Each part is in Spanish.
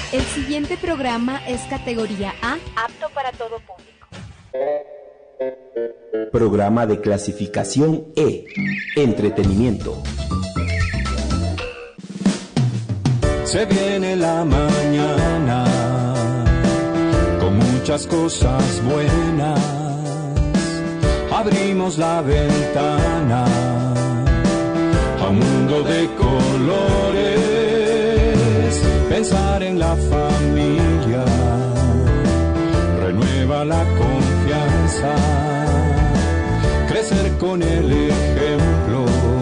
El siguiente programa es categoría A, apto para todo público. Programa de clasificación E, entretenimiento. Se viene la mañana con muchas cosas buenas. Abrimos la ventana a un mundo de colores. Pensar en la familia renueva la confianza. Crecer con el ejemplo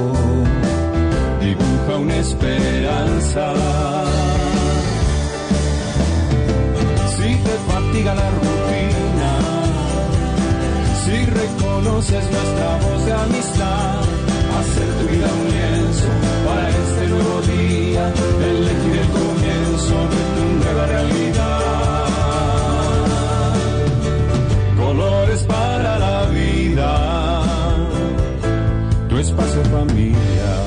dibuja una esperanza. Si te fatiga la rutina, si reconoces nuestra voz de amistad, hacer tu vida un lienzo para este nuevo día, elegir el comienzo de tu nueva realidad. Colores para la vida, tu espacio familia.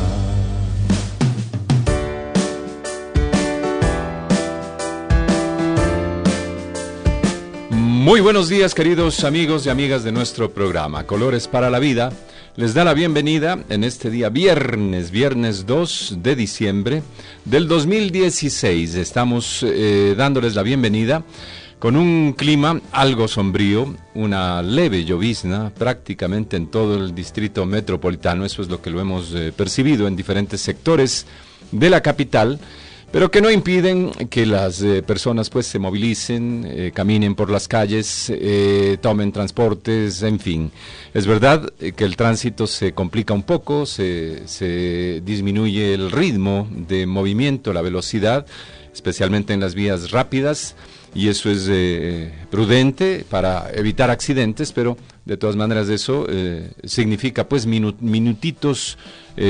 Muy buenos días, queridos amigos y amigas de nuestro programa Colores para la Vida. Les da la bienvenida en este día viernes 2 de diciembre del 2016. Estamos dándoles la bienvenida con un clima algo sombrío, una leve llovizna prácticamente en todo el distrito metropolitano. Eso es lo que lo hemos percibido en diferentes sectores de la capital, pero que no impiden que las personas pues se movilicen, caminen por las calles, tomen transportes, en fin. Es verdad que el tránsito se complica un poco, se disminuye el ritmo de movimiento, la velocidad, especialmente en las vías rápidas, y eso es prudente para evitar accidentes, pero de todas maneras eso significa pues minutitos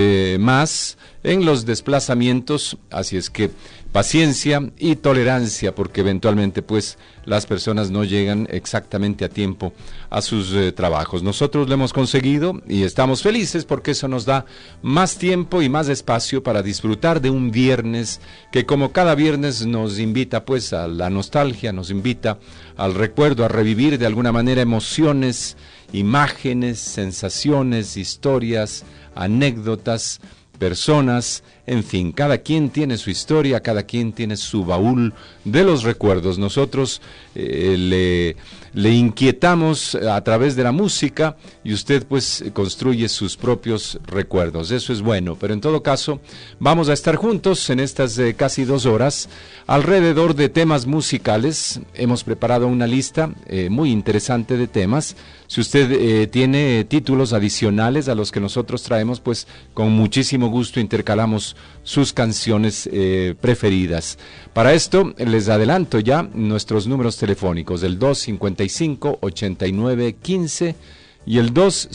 más en los desplazamientos, así es que paciencia y tolerancia, porque eventualmente pues las personas no llegan exactamente a tiempo a sus trabajos. Nosotros lo hemos conseguido y estamos felices porque eso nos da más tiempo y más espacio para disfrutar de un viernes que, como cada viernes, nos invita pues a la nostalgia, nos invita al recuerdo, a revivir de alguna manera emociones, imágenes, sensaciones, historias, anécdotas, personas, en fin, cada quien tiene su historia, cada quien tiene su baúl de los recuerdos. Nosotros le inquietamos a través de la música y usted pues construye sus propios recuerdos. Eso es bueno, pero en todo caso vamos a estar juntos en estas casi 2 horas alrededor de temas musicales. Hemos preparado una lista muy interesante de temas. Si usted tiene títulos adicionales a los que nosotros traemos, pues con muchísimo gusto intercalamos sus canciones preferidas. Para esto les adelanto ya nuestros números telefónicos, el 255-8915 y el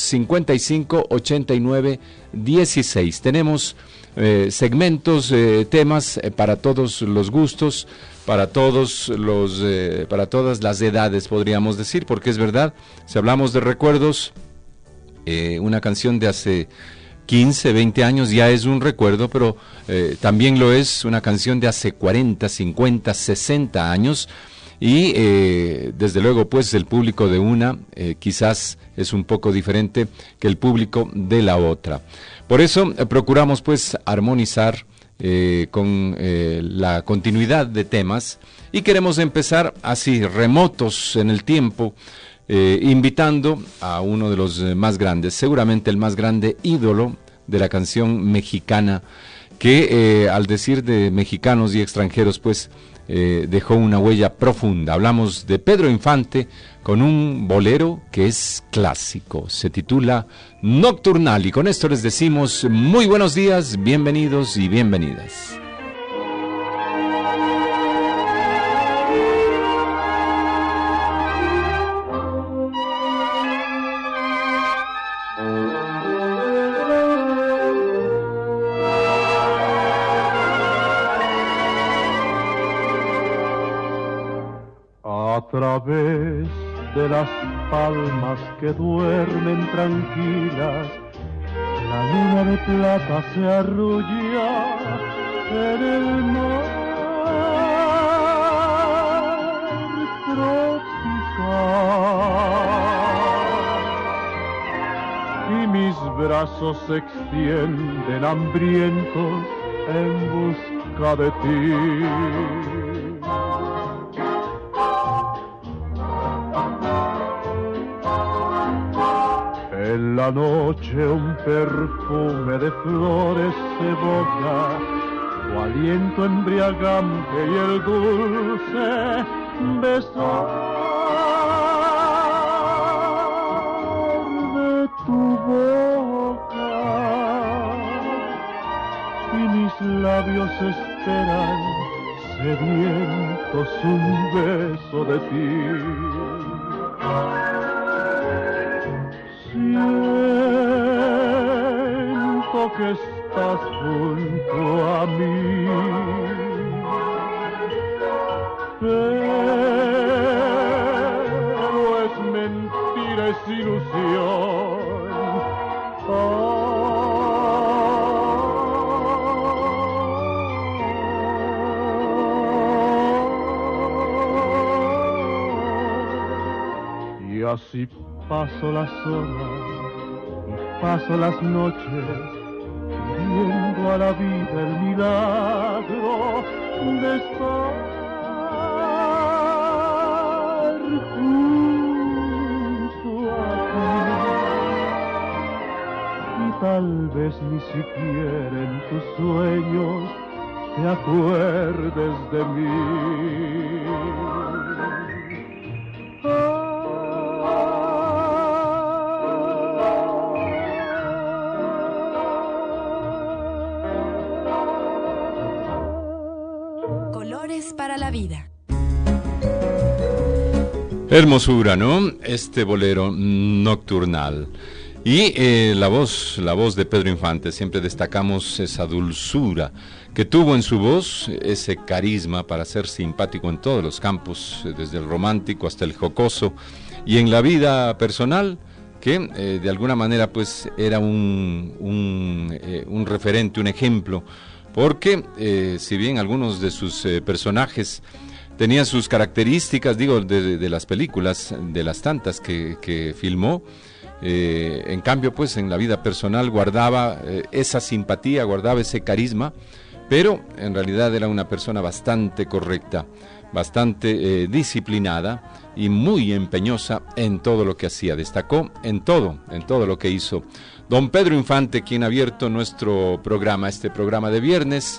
255-8916. Tenemos segmentos, temas para todos los gustos, para todas las edades, podríamos decir, porque es verdad, si hablamos de recuerdos, una canción de hace 15, 20 años ya es un recuerdo, pero también lo es una canción de hace 40, 50, 60 años, y desde luego pues el público de una quizás es un poco diferente que el público de la otra. Por eso procuramos pues armonizar con la continuidad de temas, y queremos empezar así, remotos en el tiempo, invitando a uno de los más grandes, seguramente el más grande ídolo de la canción mexicana, que al decir de mexicanos y extranjeros pues dejó una huella profunda. Hablamos de Pedro Infante con un bolero que es clásico, se titula Nocturnal, y con esto les decimos muy buenos días, bienvenidos y bienvenidas. A través de las palmas que duermen tranquilas, la luna de plata se arrulla en el mar. brazos se extienden hambrientos en busca de ti. En la noche un perfume de flores se evoca, tu aliento embriagante y el dulce besar de tu boca. Y mis labios esperan sedientos un beso de ti. Siento que estás junto a mí, pero es mentira, es ilusión. Y así paso las horas y paso las noches pidiendo a la vida el milagro de estar junto a ti. Y tal vez ni siquiera en tus sueños te acuerdes de mí. Para la vida. Hermosura, ¿no? Este bolero nocturnal. Y la voz de Pedro Infante, siempre destacamos esa dulzura que tuvo en su voz, ese carisma para ser simpático en todos los campos, desde el romántico hasta el jocoso, y en la vida personal, que de alguna manera pues era un referente, un ejemplo, porque si bien algunos de sus personajes tenían sus características, digo, de las películas, de las tantas que filmó, en cambio, pues en la vida personal guardaba esa simpatía, guardaba ese carisma, pero en realidad era una persona bastante correcta, bastante disciplinada y muy empeñosa en todo lo que hacía. Destacó en todo lo que hizo don Pedro Infante, quien ha abierto nuestro programa, este programa de viernes,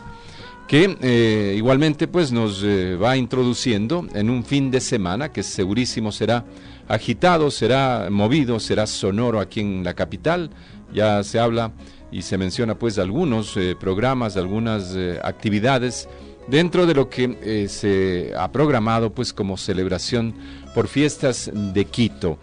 que igualmente pues nos va introduciendo en un fin de semana que segurísimo será agitado, será movido, será sonoro aquí en la capital. Ya se habla y se menciona pues algunos programas, algunas actividades dentro de lo que se ha programado pues como celebración por fiestas de Quito.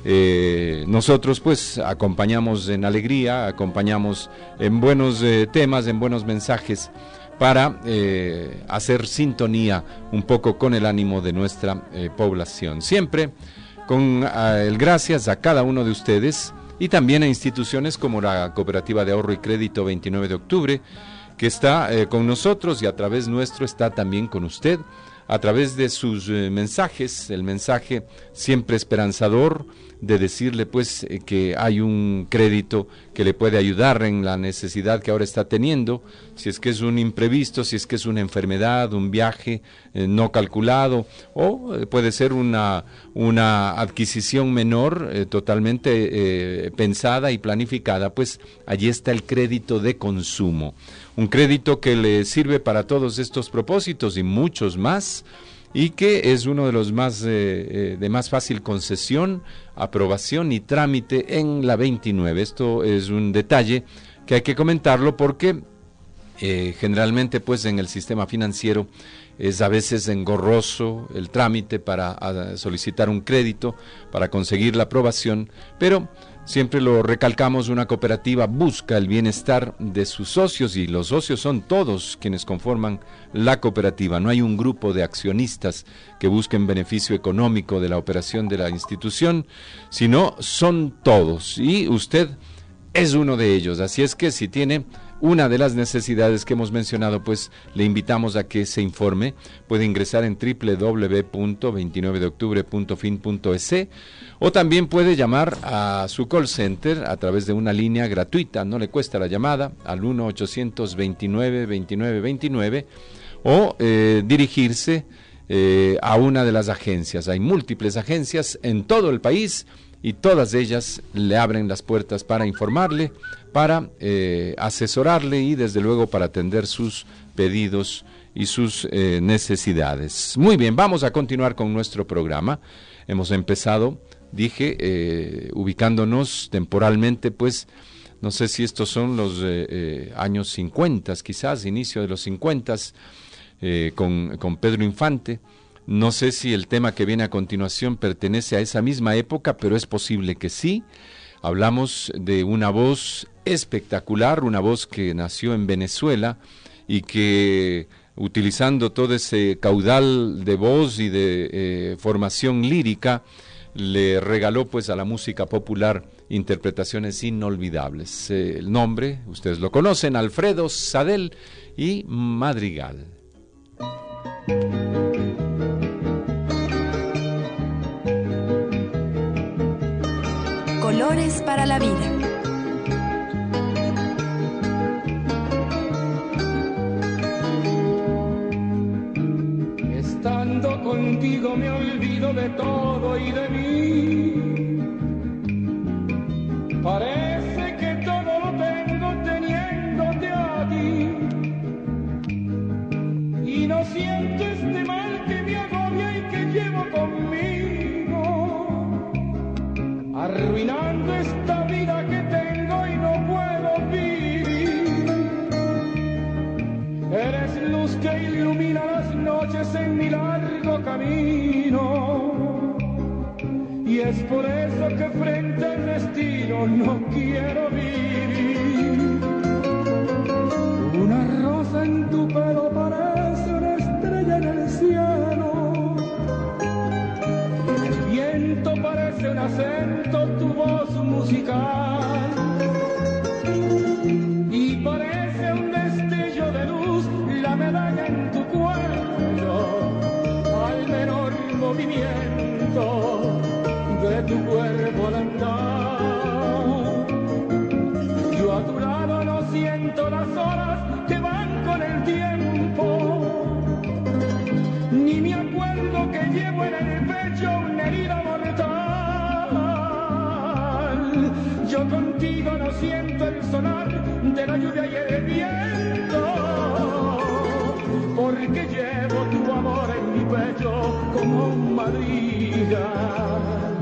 Nosotros pues acompañamos en alegría, acompañamos en buenos temas, en buenos mensajes, para hacer sintonía un poco con el ánimo de nuestra población. Siempre con el gracias a cada uno de ustedes y también a instituciones como la Cooperativa de Ahorro y Crédito 29 de Octubre, que está con nosotros y a través nuestro está también con usted, a través de sus mensajes, el mensaje siempre esperanzador de decirle pues que hay un crédito que le puede ayudar en la necesidad que ahora está teniendo, si es que es un imprevisto, si es que es una enfermedad, un viaje no calculado, o puede ser una adquisición menor totalmente pensada y planificada, pues allí está el crédito de consumo, un crédito que le sirve para todos estos propósitos y muchos más, y que es uno de los más de más fácil concesión, aprobación y trámite en la 29. Esto es un detalle que hay que comentarlo porque generalmente pues en el sistema financiero es a veces engorroso el trámite para solicitar un crédito, para conseguir la aprobación, pero siempre lo recalcamos, una cooperativa busca el bienestar de sus socios y los socios son todos quienes conforman la cooperativa. No hay un grupo de accionistas que busquen beneficio económico de la operación de la institución, sino son todos y usted es uno de ellos. Así es que si tiene una de las necesidades que hemos mencionado, pues le invitamos a que se informe. Puede ingresar en www.29deoctubre.fin.es o también puede llamar a su call center a través de una línea gratuita, no le cuesta la llamada, al 1-829-2929 o dirigirse a una de las agencias. Hay múltiples agencias en todo el país y todas ellas le abren las puertas para informarle, para asesorarle y desde luego para atender sus pedidos y sus necesidades. Muy bien, vamos a continuar con nuestro programa. Hemos empezado, dije, ubicándonos temporalmente, pues no sé si estos son los años 50, quizás, inicio de los 50, con Pedro Infante. No sé si el tema que viene a continuación pertenece a esa misma época, pero es posible que sí. Hablamos de una voz espectacular, una voz que nació en Venezuela y que, utilizando todo ese caudal de voz y de formación lírica, le regaló pues a la música popular interpretaciones inolvidables. El nombre, ustedes lo conocen, Alfredo Sadel y Madrigal. Colores para la vida. Estando contigo me olvido de todo y de mí. Parece que todo lo tengo teniéndote a ti. Y no siento este mal que me agobia y que llevo conmigo, arruinando esta vida que tengo y no puedo vivir. Eres luz que ilumina las noches en mi largo camino, y es por eso que frente al destino no quiero vivir. Una rosa en tu pelo parece una estrella en el cielo, el viento parece un acento, tu voz musical, y parece un destello de luz la medalla en tu cuello, al menor movimiento de tu cuerpo al andar. Yo a tu lado no siento las horas que van con el tiempo, ni me acuerdo que llevo en el pecho una herida mortal. Yo contigo no siento el sonar de la lluvia y el viento, porque llevo tu amor en mi pecho como un madrigal.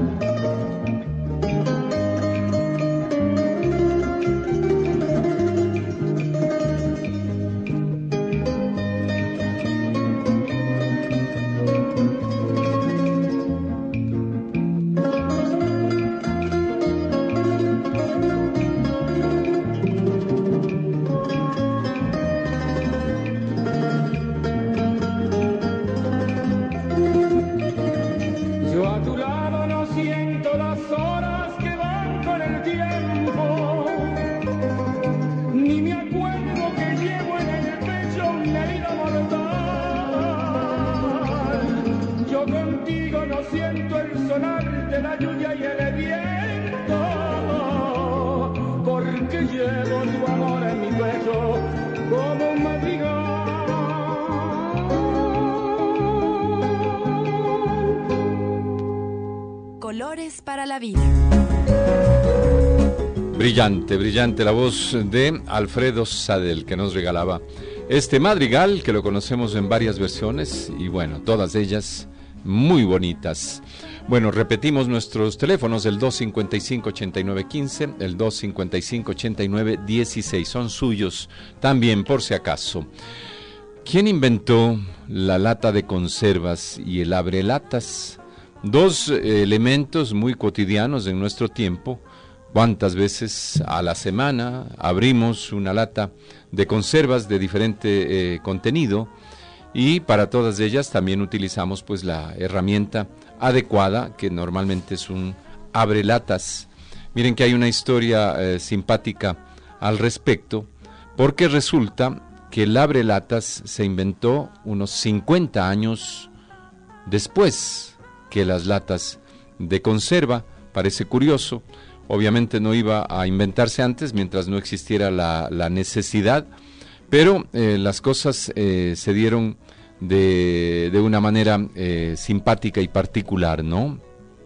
Colores para la vida. Brillante, brillante la voz de Alfredo Sadel, que nos regalaba este madrigal, que lo conocemos en varias versiones y bueno, todas ellas muy bonitas. Bueno, repetimos nuestros teléfonos, el 255-8915, el 255-8916, son suyos también por si acaso. ¿Quién inventó la lata de conservas y el abrelatas? Dos elementos muy cotidianos en nuestro tiempo. ¿Cuántas veces a la semana abrimos una lata de conservas de diferente contenido? Y para todas ellas también utilizamos pues la herramienta adecuada, que normalmente es un abrelatas. Miren que hay una historia simpática al respecto, porque resulta que el abrelatas se inventó unos 50 años después que las latas de conserva. Parece curioso, obviamente no iba a inventarse antes mientras no existiera la necesidad, pero las cosas se dieron de una manera simpática y particular, ¿no?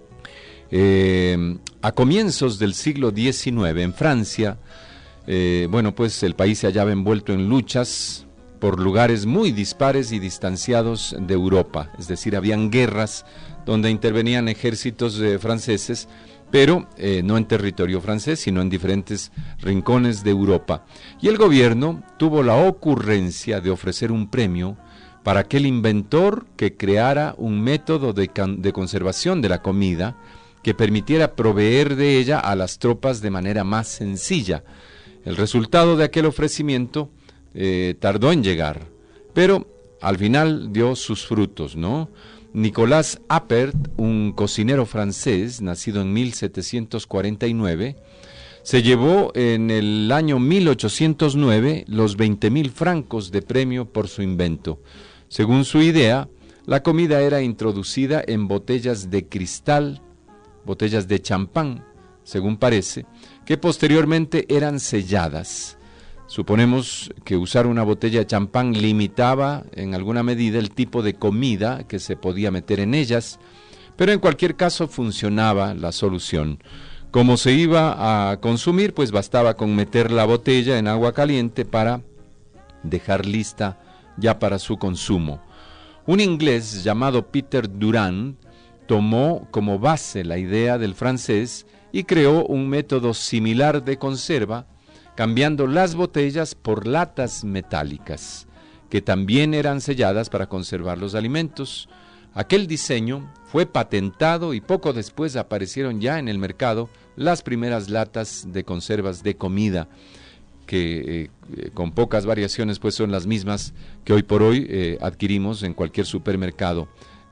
A comienzos del siglo XIX en Francia, bueno, pues el país se hallaba envuelto en luchas por lugares muy dispares y distanciados de Europa, es decir, habían guerras donde intervenían ejércitos franceses, pero no en territorio francés, sino en diferentes rincones de Europa. Y el gobierno tuvo la ocurrencia de ofrecer un premio para aquel inventor que creara un método de conservación de la comida que permitiera proveer de ella a las tropas de manera más sencilla. El resultado de aquel ofrecimiento tardó en llegar, pero al final dio sus frutos, ¿no? Nicolas Appert, un cocinero francés, nacido en 1749, se llevó en el año 1809 los 20.000 francos de premio por su invento. Según su idea, la comida era introducida en botellas de cristal, botellas de champán, según parece, que posteriormente eran selladas. Suponemos que usar una botella de champán limitaba en alguna medida el tipo de comida que se podía meter en ellas, pero en cualquier caso funcionaba la solución. Como se iba a consumir, pues bastaba con meter la botella en agua caliente para dejar lista ya para su consumo. Un inglés llamado Peter Durand tomó como base la idea del francés y creó un método similar de conserva, cambiando las botellas por latas metálicas, que también eran selladas para conservar los alimentos. Aquel diseño fue patentado y poco después aparecieron ya en el mercado las primeras latas de conservas de comida, que con pocas variaciones pues son las mismas que hoy por hoy adquirimos en cualquier supermercado,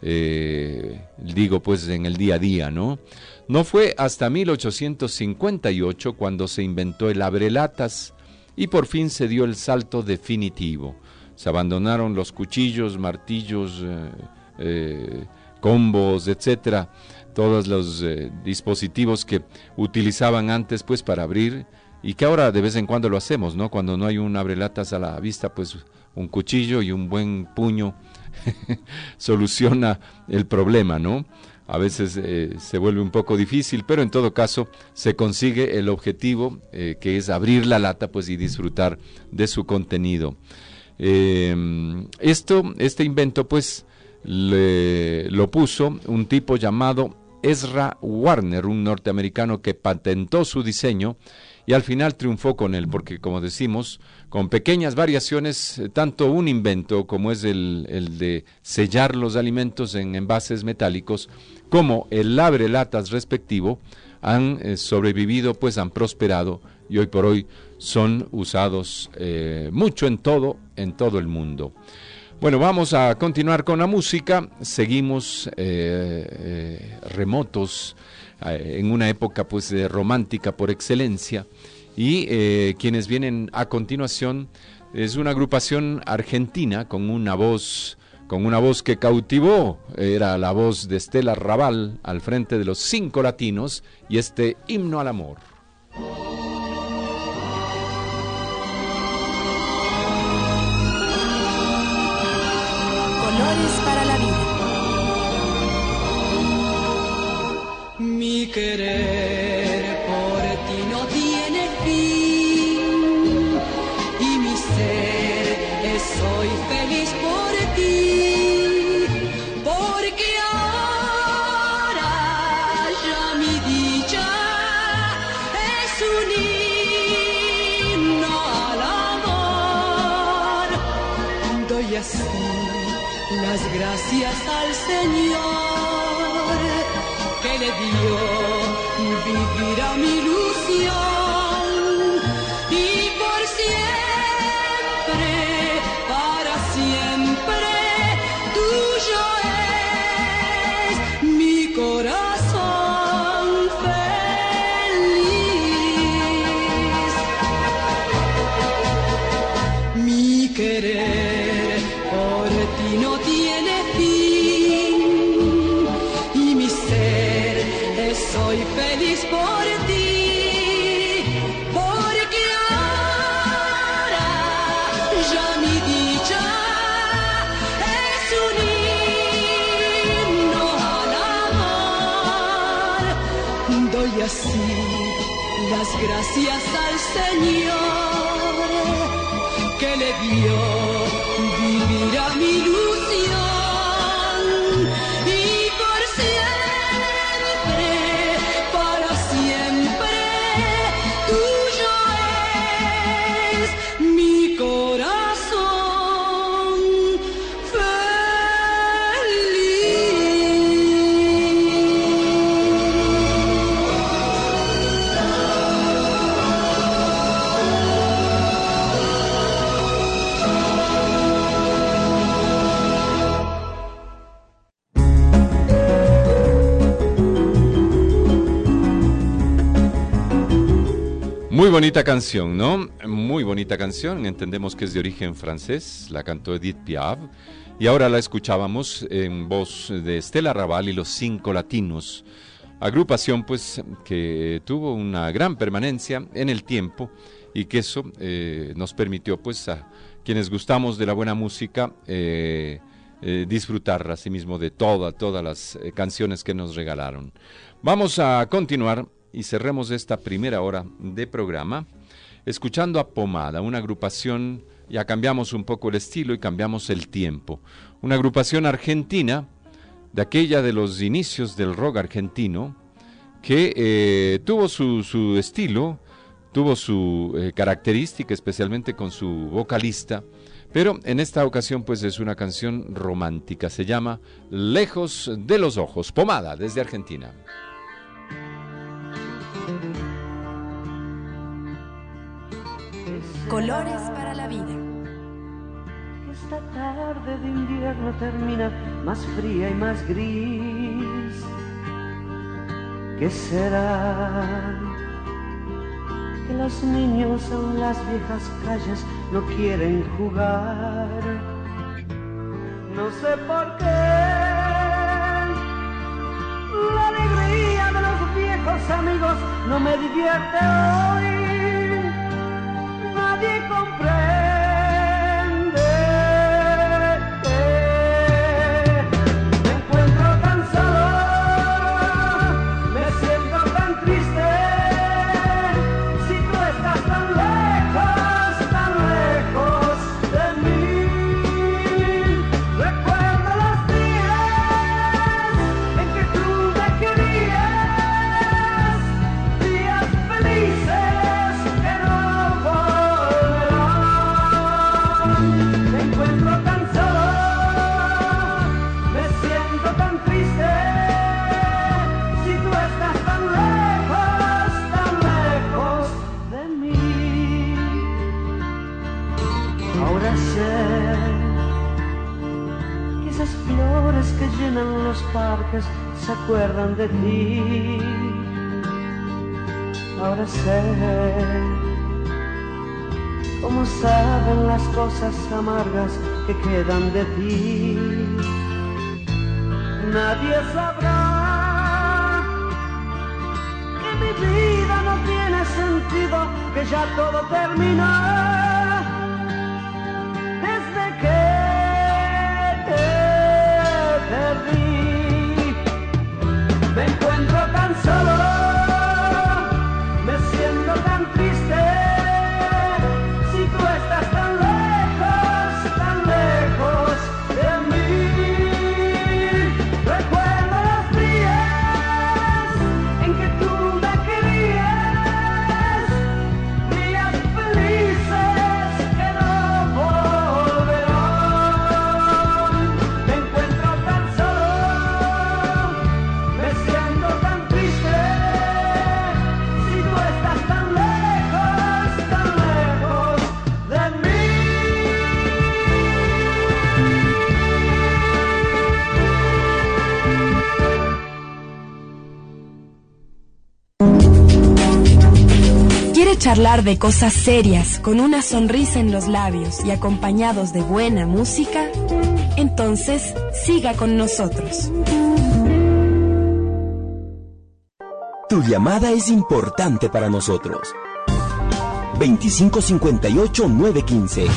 digo pues en el día a día, ¿no? No fue hasta 1858 cuando se inventó el abrelatas y por fin se dio el salto definitivo. Se abandonaron los cuchillos, martillos, combos, etcétera, todos los dispositivos que utilizaban antes pues para abrir y que ahora de vez en cuando lo hacemos, ¿no? Cuando no hay un abrelatas a la vista, pues un cuchillo y un buen puño soluciona el problema, ¿no? A veces se vuelve un poco difícil, pero en todo caso se consigue el objetivo, que es abrir la lata pues y disfrutar de su contenido. Este invento pues lo puso un tipo llamado Ezra Warner, un norteamericano que patentó su diseño y al final triunfó con él, porque como decimos, con pequeñas variaciones, tanto un invento como es el de sellar los alimentos en envases metálicos, como el abrelatas respectivo, han sobrevivido, pues han prosperado y hoy por hoy son usados mucho en todo el mundo. Bueno, vamos a continuar con la música, seguimos remotos, en una época pues romántica por excelencia, y quienes vienen a continuación es una agrupación argentina con una voz que cautivó, era la voz de Estela Raval al frente de los 5 latinos y este Himno al Amor. Colores para la vida. Mi querer por ti no tiene fin y mi ser es hoy feliz por ti, porque ahora ya mi dicha es un himno al amor. Doy así las gracias al Señor que le dio vivir a mi ilusión y por siempre, para siempre, tuyo es mi corazón feliz. decir las gracias al Señor que le dio vivir a mi ilusión y por siempre, para siempre, tuyo es mi corazón Muy bonita canción, ¿no? Muy bonita canción, entendemos que es de origen francés, la cantó Edith Piaf, y ahora la escuchábamos en voz de Estela Raval y los Cinco Latinos, agrupación pues que tuvo una gran permanencia en el tiempo y que eso nos permitió pues a quienes gustamos de la buena música disfrutar asimismo de todas las canciones que nos regalaron. Vamos a continuar y cerremos esta primera hora de programa escuchando a Pomada, una agrupación, ya cambiamos un poco el estilo y cambiamos el tiempo, una agrupación argentina, de aquella de los inicios del rock argentino, que tuvo su estilo, tuvo su característica, especialmente con su vocalista, pero en esta ocasión pues es una canción romántica, se llama Lejos de los Ojos, Pomada, desde Argentina. Colores para la vida. Esta tarde de invierno termina más fría y más gris. ¿Qué será? Que los niños en las viejas calles no quieren jugar. No sé por qué. La alegría de los viejos amigos no me divierte hoy. Nadie comprende. Me encuentro tan solo, me siento tan triste. Si tú estás tan lejos de mí. Recuerdo los días en que tú me querías, días felices que no me encuentro tan solo, me siento tan triste. Si tú estás tan lejos de mí. Ahora sé que esas flores que llenan los parques se acuerdan de ti. Ahora sé cómo saben las cosas amargas que quedan de ti. Nadie sabrá que mi vida no tiene sentido, que ya todo terminó desde que te perdí. Me encuentro tan solo, me siento tan triste. Si tú estás tan lejos de mí. Recuerdo los días en que tú me querías, días felices que no volverán. Me encuentro tan solo, me siento tan triste. Si tú estás tan lejos de mí. ¿Quiere charlar de cosas serias con una sonrisa en los labios y acompañados de buena música? Entonces, siga con nosotros. Tu llamada es importante para nosotros. 2558-915.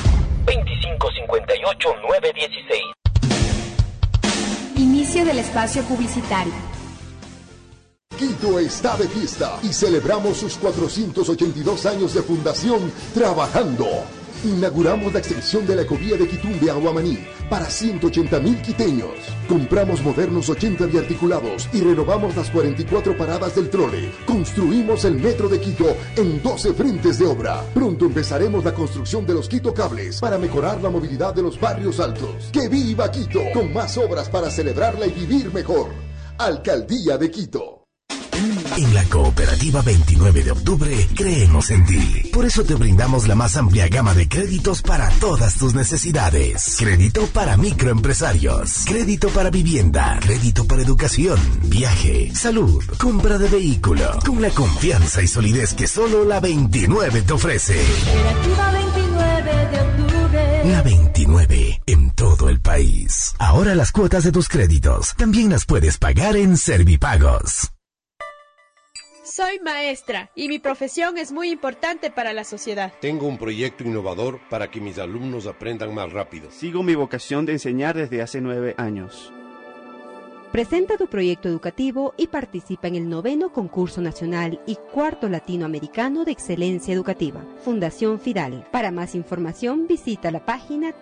2558-916. Inicio del espacio publicitario. Quito está de fiesta y celebramos sus 482 años de fundación trabajando. Inauguramos la extensión de la ecovía de Quitumbe a Guamaní para 180.000 quiteños. Compramos modernos 80 biarticulados y renovamos las 44 paradas del trole. Construimos el metro de Quito en 12 frentes de obra. Pronto empezaremos la construcción de los Quito Cables para mejorar la movilidad de los barrios altos. ¡Que viva Quito! Con más obras para celebrarla y vivir mejor. Alcaldía de Quito. En la Cooperativa 29 de Octubre creemos en ti. Por eso te brindamos la más amplia gama de créditos para todas tus necesidades. Crédito para microempresarios, crédito para vivienda, crédito para educación, viaje, salud, compra de vehículo, con la confianza y solidez que solo la 29 te ofrece. Cooperativa 29 de Octubre. La 29 en todo el país. Ahora las cuotas de tus créditos también las puedes pagar en Servipagos. Soy maestra y mi profesión es muy importante para la sociedad. Tengo un proyecto innovador para que mis alumnos aprendan más rápido. Sigo mi vocación de enseñar desde hace 9 años. Presenta tu proyecto educativo y participa en el 9º Concurso Nacional y 4º Latinoamericano de Excelencia Educativa. Fundación Fidal. Para más información visita la página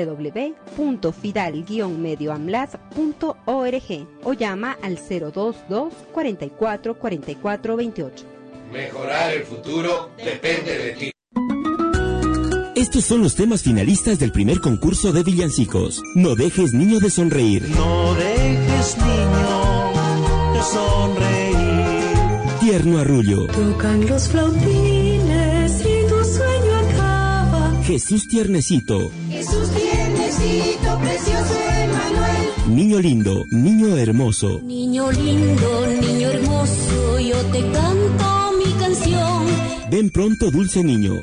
www.fidal-medioamlas.org o llama al 022 44 44 28. Mejorar el futuro depende de ti. Estos son los temas finalistas del primer concurso de villancicos. No dejes, niño, de sonreír. No dejes, niño, de sonreír. Tierno arrullo. Tocan los flautines y tu sueño acaba. Jesús tiernecito. Jesús tiernecito, precioso Emmanuel. Niño lindo, niño hermoso. Niño lindo, niño hermoso, yo te canto mi canción. Ven pronto, dulce niño.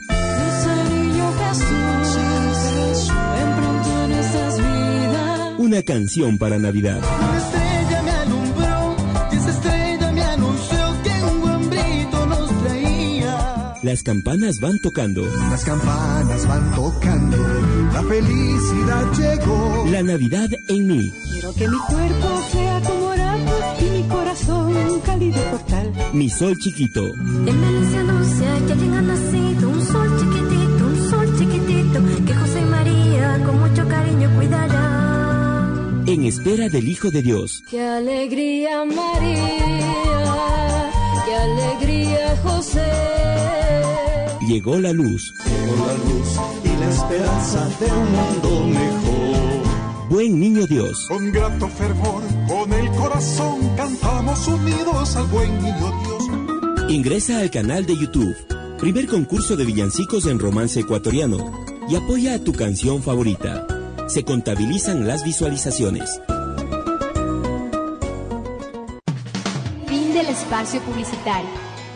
Una canción para Navidad. Una estrella me alumbró y esa estrella me anunció que un buen grito nos traía. Las campanas van tocando. Las campanas van tocando. La felicidad llegó. La Navidad en mí. Quiero que mi cuerpo sea como oráculo y mi corazón un cálido portal. Mi sol chiquito. En Valencia anuncia que alguien ha nacido, un sol chiquitito, que José y María con mucho cariño cuidarán. En espera del Hijo de Dios. ¡Qué alegría María! ¡Qué alegría José! Llegó la luz. Llegó la luz y la esperanza de un mundo mejor. Buen niño Dios. Con grato fervor, con el corazón, cantamos unidos al buen niño Dios. Ingresa al canal de YouTube. Primer concurso de villancicos en romance ecuatoriano. Y apoya a tu canción favorita. Se contabilizan las visualizaciones. Fin del espacio publicitario.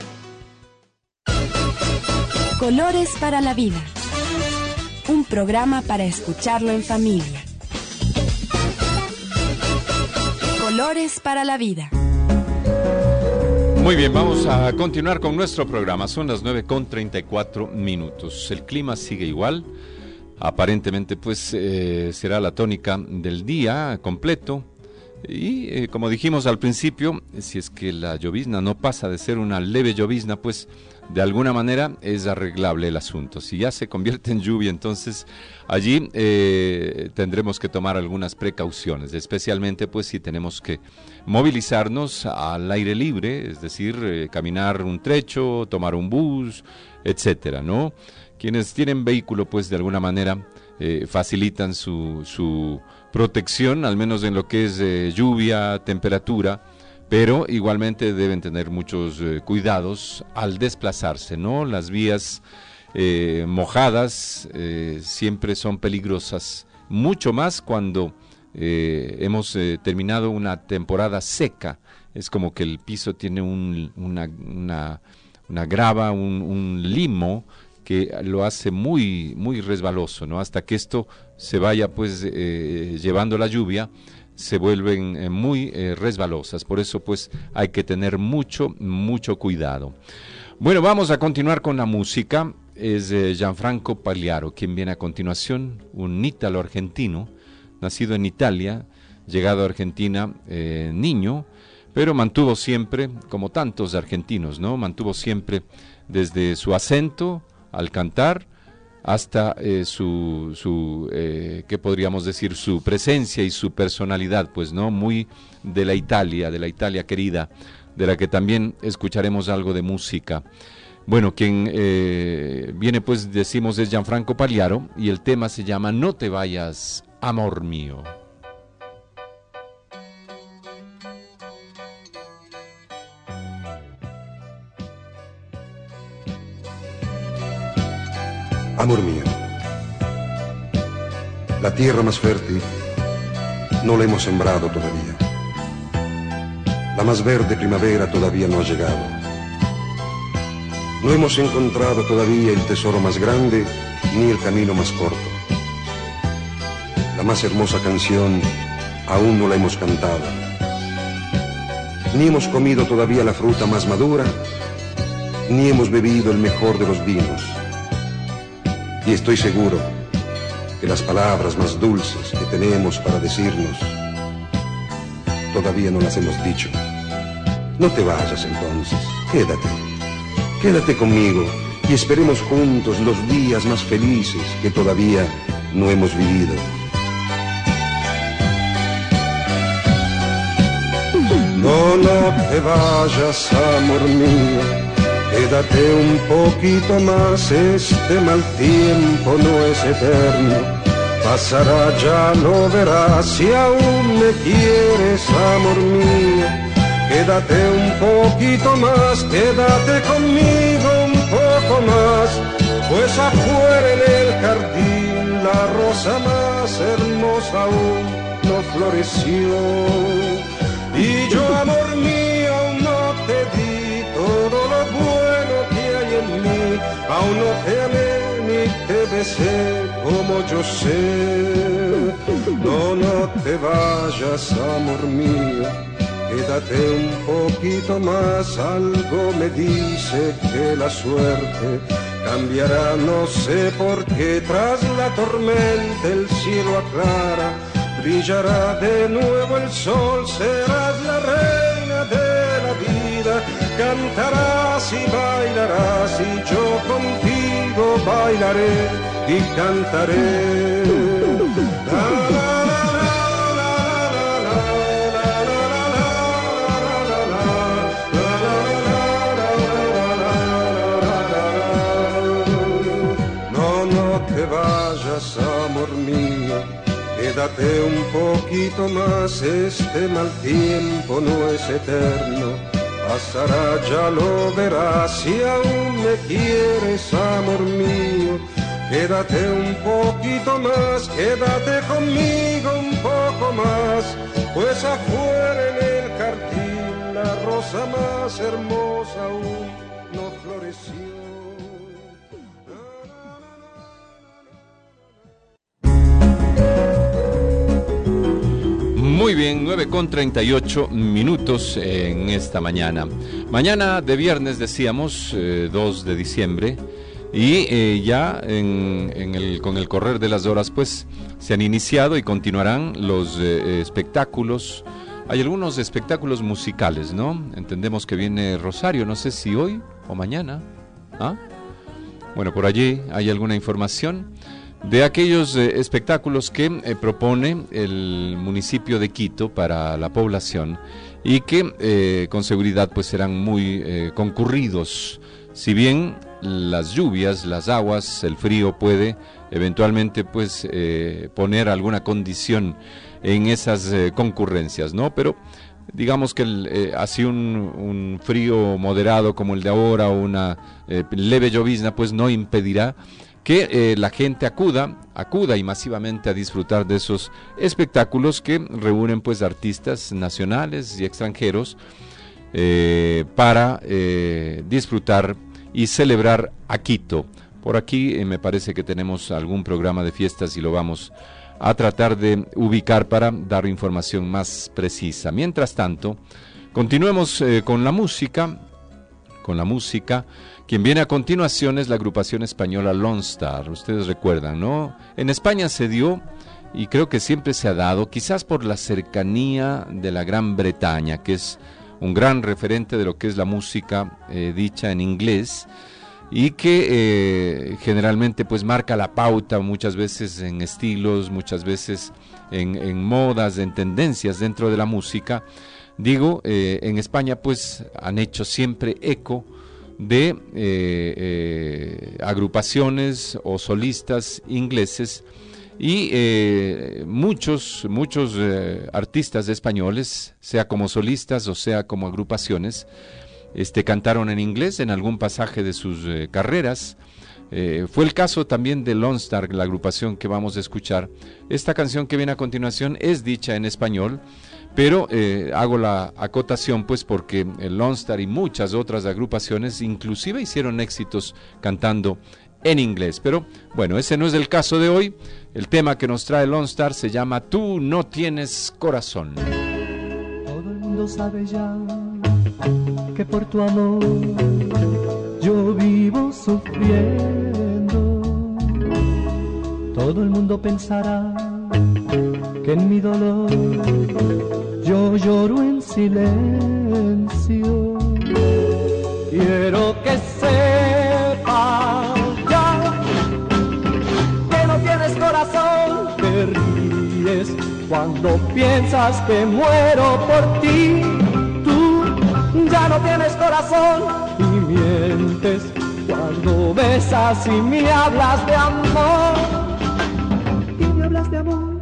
Colores para la vida. Un programa para escucharlo en familia. Colores para la vida. Muy bien, vamos a continuar con nuestro programa. Son las 9:34. El clima sigue igual. Aparentemente, pues, será la tónica del día completo. Y, como dijimos al principio, si es que la llovizna no pasa de ser una leve llovizna, pues, de alguna manera es arreglable el asunto. Si ya se convierte en lluvia, entonces, allí tendremos que tomar algunas precauciones. Especialmente, pues, si tenemos que movilizarnos al aire libre, es decir, caminar un trecho, tomar un bus, etcétera, ¿no? Quienes tienen vehículo, pues de alguna manera facilitan su protección, al menos en lo que es lluvia, temperatura, pero igualmente deben tener muchos cuidados al desplazarse, ¿no? Las vías mojadas siempre son peligrosas, mucho más cuando hemos terminado una temporada seca. Es como que el piso tiene una grava, un limo, que lo hace muy, muy resbaloso, ¿no? Hasta que esto se vaya, pues, llevando la lluvia, se vuelven muy resbalosas. Por eso, pues, hay que tener mucho, mucho cuidado. Bueno, vamos a continuar con la música. Es Gianfranco Pagliaro, quien viene a continuación, un ítalo argentino, nacido en Italia, llegado a Argentina niño, pero mantuvo siempre, como tantos argentinos, ¿no? Mantuvo siempre desde su acento al cantar hasta ¿qué podríamos decir? Su presencia y su personalidad, pues, ¿no? Muy de la Italia querida, de la que también escucharemos algo de música. Bueno, quien viene, pues, decimos, es Gianfranco Pagliaro, y el tema se llama No te vayas, amor mío. Amor mío, la tierra más fértil no la hemos sembrado todavía. La más verde primavera todavía no ha llegado. No hemos encontrado todavía el tesoro más grande ni el camino más corto. La más hermosa canción aún no la hemos cantado. Ni hemos comido todavía la fruta más madura, ni hemos bebido el mejor de los vinos. Y estoy seguro que las palabras más dulces que tenemos para decirnos todavía no las hemos dicho. No te vayas entonces, quédate conmigo y esperemos juntos los días más felices que todavía no hemos vivido. No te vayas, amor mío. Quédate un poquito más, este mal tiempo no es eterno. Pasará, ya lo verás, si aún me quieres, amor mío. Quédate un poquito más, quédate conmigo un poco más, pues afuera en el jardín la rosa más hermosa aún no floreció. Y yo, amor mío, no te di todo lo bueno que hay en mí, aún no te amé ni te besé como yo sé. No te vayas, amor mío, quédate un poquito más, algo me dice que la suerte cambiará, no sé por qué, tras la tormenta el cielo aclara, brillará de nuevo el sol, serás la reina de la vida, cantarás y bailarás y yo contigo bailaré y cantaré. No te vayas, amor mío, quédate un poquito más, este mal tiempo no es eterno. Pasará, ya lo verás, si aún me quieres, amor mío. Quédate un poquito más, quédate conmigo un poco más, pues afuera en el jardín la rosa más hermosa aún no floreció. Muy bien, 9:38 en esta mañana. Mañana de viernes, decíamos, 2 de diciembre. Y ya con el correr de las horas, pues, se han iniciado y continuarán los espectáculos. Hay algunos espectáculos musicales, ¿no? Entendemos que viene Rosario, no sé si hoy o mañana. ¿Ah? Bueno, por allí hay alguna información de aquellos espectáculos que propone el municipio de Quito para la población y que con seguridad pues serán muy concurridos. Si bien las lluvias, las aguas, el frío puede eventualmente pues poner alguna condición en esas concurrencias, ¿no? Pero digamos que así un frío moderado como el de ahora o una leve llovizna pues no impedirá que la gente acuda y masivamente a disfrutar de esos espectáculos que reúnen pues artistas nacionales y extranjeros para disfrutar y celebrar a Quito. Por aquí me parece que tenemos algún programa de fiestas y lo vamos a tratar de ubicar para dar información más precisa. Mientras tanto, continuemos con la música. Quien viene a continuación es la agrupación española Lone Star. Ustedes recuerdan, ¿no? En España se dio, y creo que siempre se ha dado, quizás por la cercanía de la Gran Bretaña, que es un gran referente de lo que es la música dicha en inglés, y que generalmente pues marca la pauta muchas veces en estilos, muchas veces en modas, en tendencias dentro de la música. Digo, en España pues han hecho siempre eco de agrupaciones o solistas ingleses, y muchos artistas españoles, sea como solistas o sea como agrupaciones, cantaron en inglés en algún pasaje de sus carreras. Fue el caso también de Lone Star, la agrupación que vamos a escuchar. Esta canción que viene a continuación es dicha en español, pero hago la acotación pues porque el Lone Star y muchas otras agrupaciones inclusive hicieron éxitos cantando en inglés. Pero bueno, ese no es el caso de hoy. El tema que nos trae Lone Star se llama Tú no tienes corazón. Todo el mundo sabe ya que por tu amor yo vivo sufriendo. Todo el mundo pensará que en mi dolor yo lloro en silencio. Quiero que sepas ya que no tienes corazón, te ríes cuando piensas que muero por ti. Ya no tienes corazón y mientes cuando besas y me hablas de amor. Y me hablas de amor.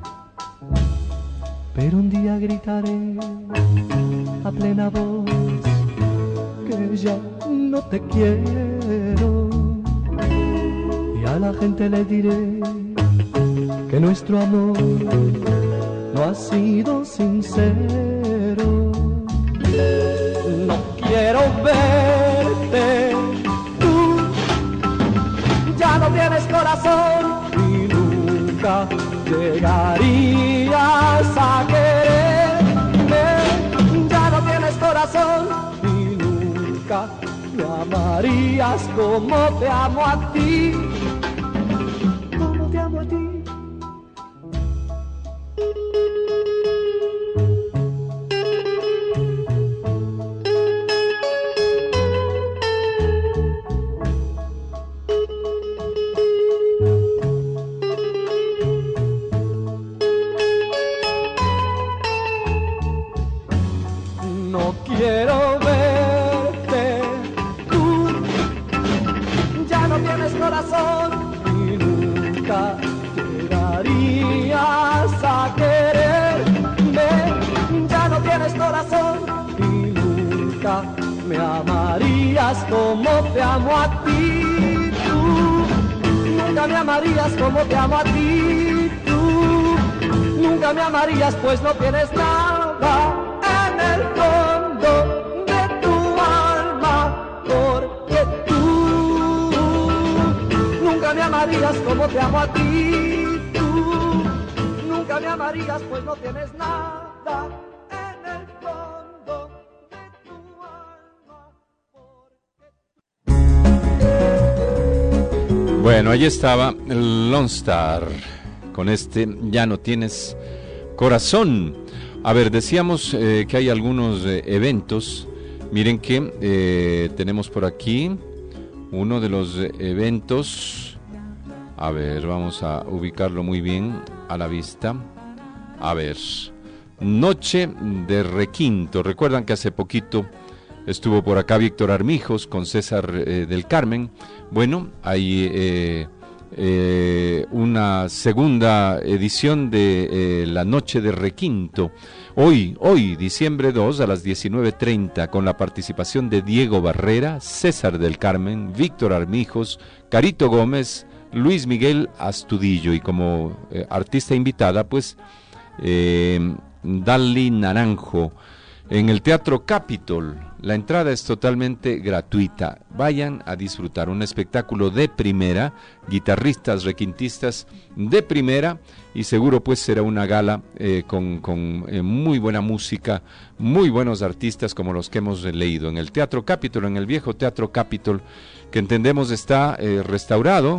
Pero un día gritaré a plena voz que ya no te quiero. Y a la gente le diré que nuestro amor no ha sido sincero. No quiero verte, tú ya no tienes corazón y nunca llegarías a quererme. Ya no tienes corazón y nunca me amarías como te amo a ti, como te amo a ti. Quiero verte, tú ya no tienes corazón y nunca llegarías a quererme. Ya no tienes corazón y nunca me amarías como te amo a ti. Tú nunca me amarías como te amo a ti. Tú nunca me amarías pues no tienes nada en el fondo de tu alma, porque tú nunca me amarías como te amo a ti. Tú nunca me amarías pues no tienes nada en el fondo de tu alma. Bueno, ahí estaba el Lone Star con Ya no tienes corazón. A ver, decíamos que hay algunos eventos. Miren que tenemos por aquí uno de los eventos. A ver, vamos a ubicarlo muy bien a la vista. A ver, Noche de Requinto. Recuerdan que hace poquito estuvo por acá Víctor Armijos con César del Carmen. Bueno, hay una segunda edición de la Noche de Requinto. Hoy, diciembre 2 a las 19:30, con la participación de Diego Barrera, César del Carmen, Víctor Armijos, Carito Gómez, Luis Miguel Astudillo, y como artista invitada, pues, Dali Naranjo, en el Teatro Capitol. La entrada es totalmente gratuita. Vayan a disfrutar un espectáculo de primera, guitarristas, requintistas de primera, y seguro pues será una gala con muy buena música, muy buenos artistas como los que hemos leído en el Teatro Capitol, en el viejo Teatro Capitol, que entendemos está restaurado,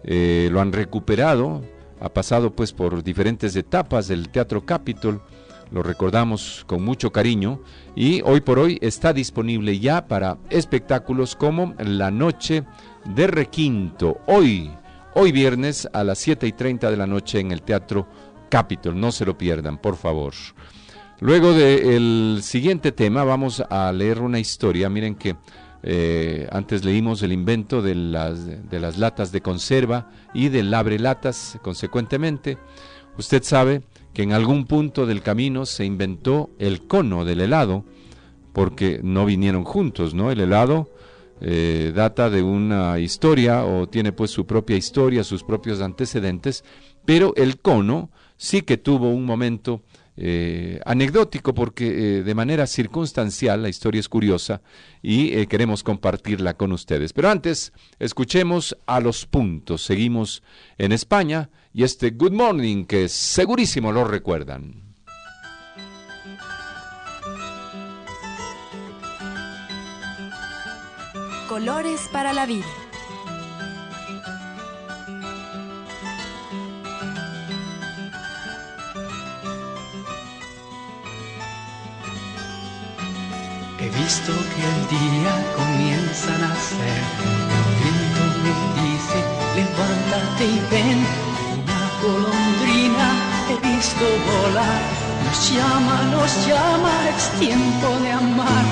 lo han recuperado, ha pasado pues por diferentes etapas del Teatro Capitol. lo recordamos con mucho cariño, y hoy por hoy está disponible ya para espectáculos como La Noche de Requinto, hoy viernes a las 7:30 de la noche en el Teatro Capitol. No se lo pierdan, por favor. Luego del siguiente tema vamos a leer una historia. Miren que antes leímos el invento de las latas de conserva y del abrelatas, consecuentemente. Usted sabe que en algún punto del camino se inventó el cono del helado, porque no vinieron juntos, ¿no? El helado data de una historia, o tiene pues su propia historia, sus propios antecedentes, pero el cono sí que tuvo un momento anecdótico, porque de manera circunstancial la historia es curiosa y queremos compartirla con ustedes. Pero antes, escuchemos a Los Puntos. Seguimos en España y este Good Morning, que segurísimo lo recuerdan. Colores para la vida. He visto que el día comienza a nacer, el viento me dice, levántate y ven, una golondrina he visto volar, nos llama, es tiempo de amar.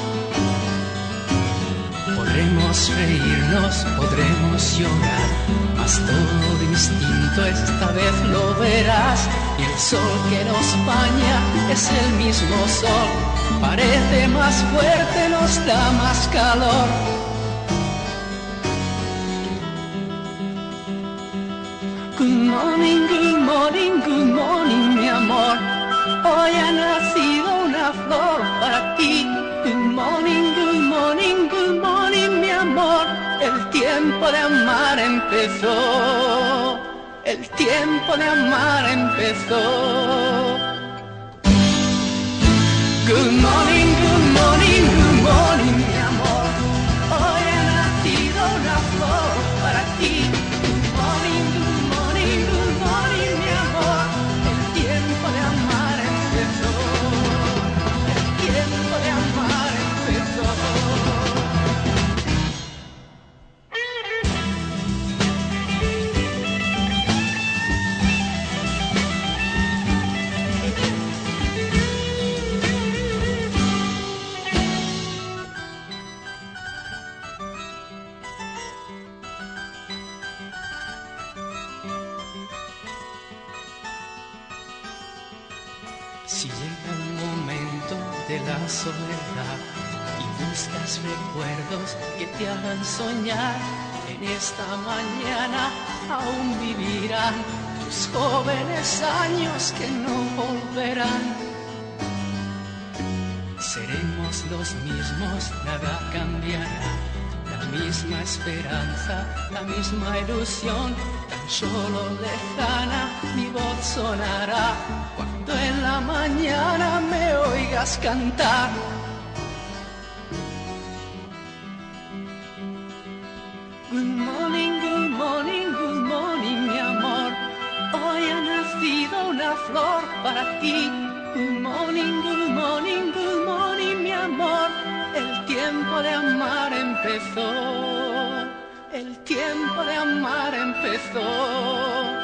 Podremos reírnos, podremos llorar, mas todo distinto esta vez lo verás, y el sol que nos baña es el mismo sol. Parece más fuerte, nos da más calor. Good morning, good morning, good morning, mi amor. Hoy ha nacido una flor para ti. Good morning, good morning, good morning, mi amor. El tiempo de amar empezó. El tiempo de amar empezó. Good morning, good morning, good morning, mi amor. Hoy ha nacido una flor para ti. Good morning, good morning, good morning, mi amor. El tiempo de amar empezó. El tiempo de amar empezó. Si llega el momento de la soledad y buscas recuerdos que te hagan soñar, en esta mañana aún vivirán tus jóvenes años que no volverán. Seremos los mismos, nada cambiará, la misma esperanza, la misma ilusión, tan solo lejana mi voz sonará. Cuando en la mañana me oigas cantar, good morning, good morning, good morning, mi amor. Hoy ha nacido una flor para ti. Good morning, good morning, good morning, mi amor. El tiempo de amar empezó. El tiempo de amar empezó.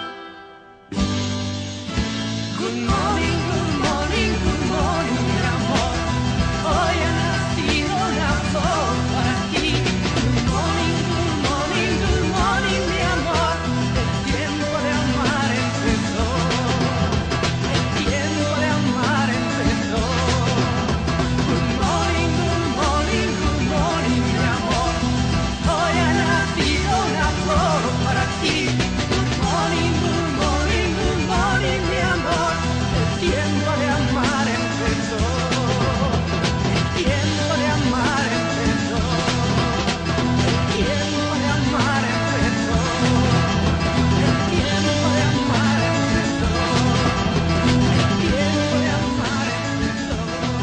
Good morning, good morning, good morning, mi amor. Hoy ha nacido una flor para ti. Good morning, good morning, good morning, mi amor. El tiempo de amar empezó. El tiempo de amar empezó. Good morning, good morning, good morning, mi amor. Hoy ha nacido una flor para ti. Good morning, good morning, good morning, mi amor. El tiempo de amar empezó. El tiempo de amar empezó. El tiempo de amar empezó. El tiempo de amar empezó. El tiempo de amar empezó.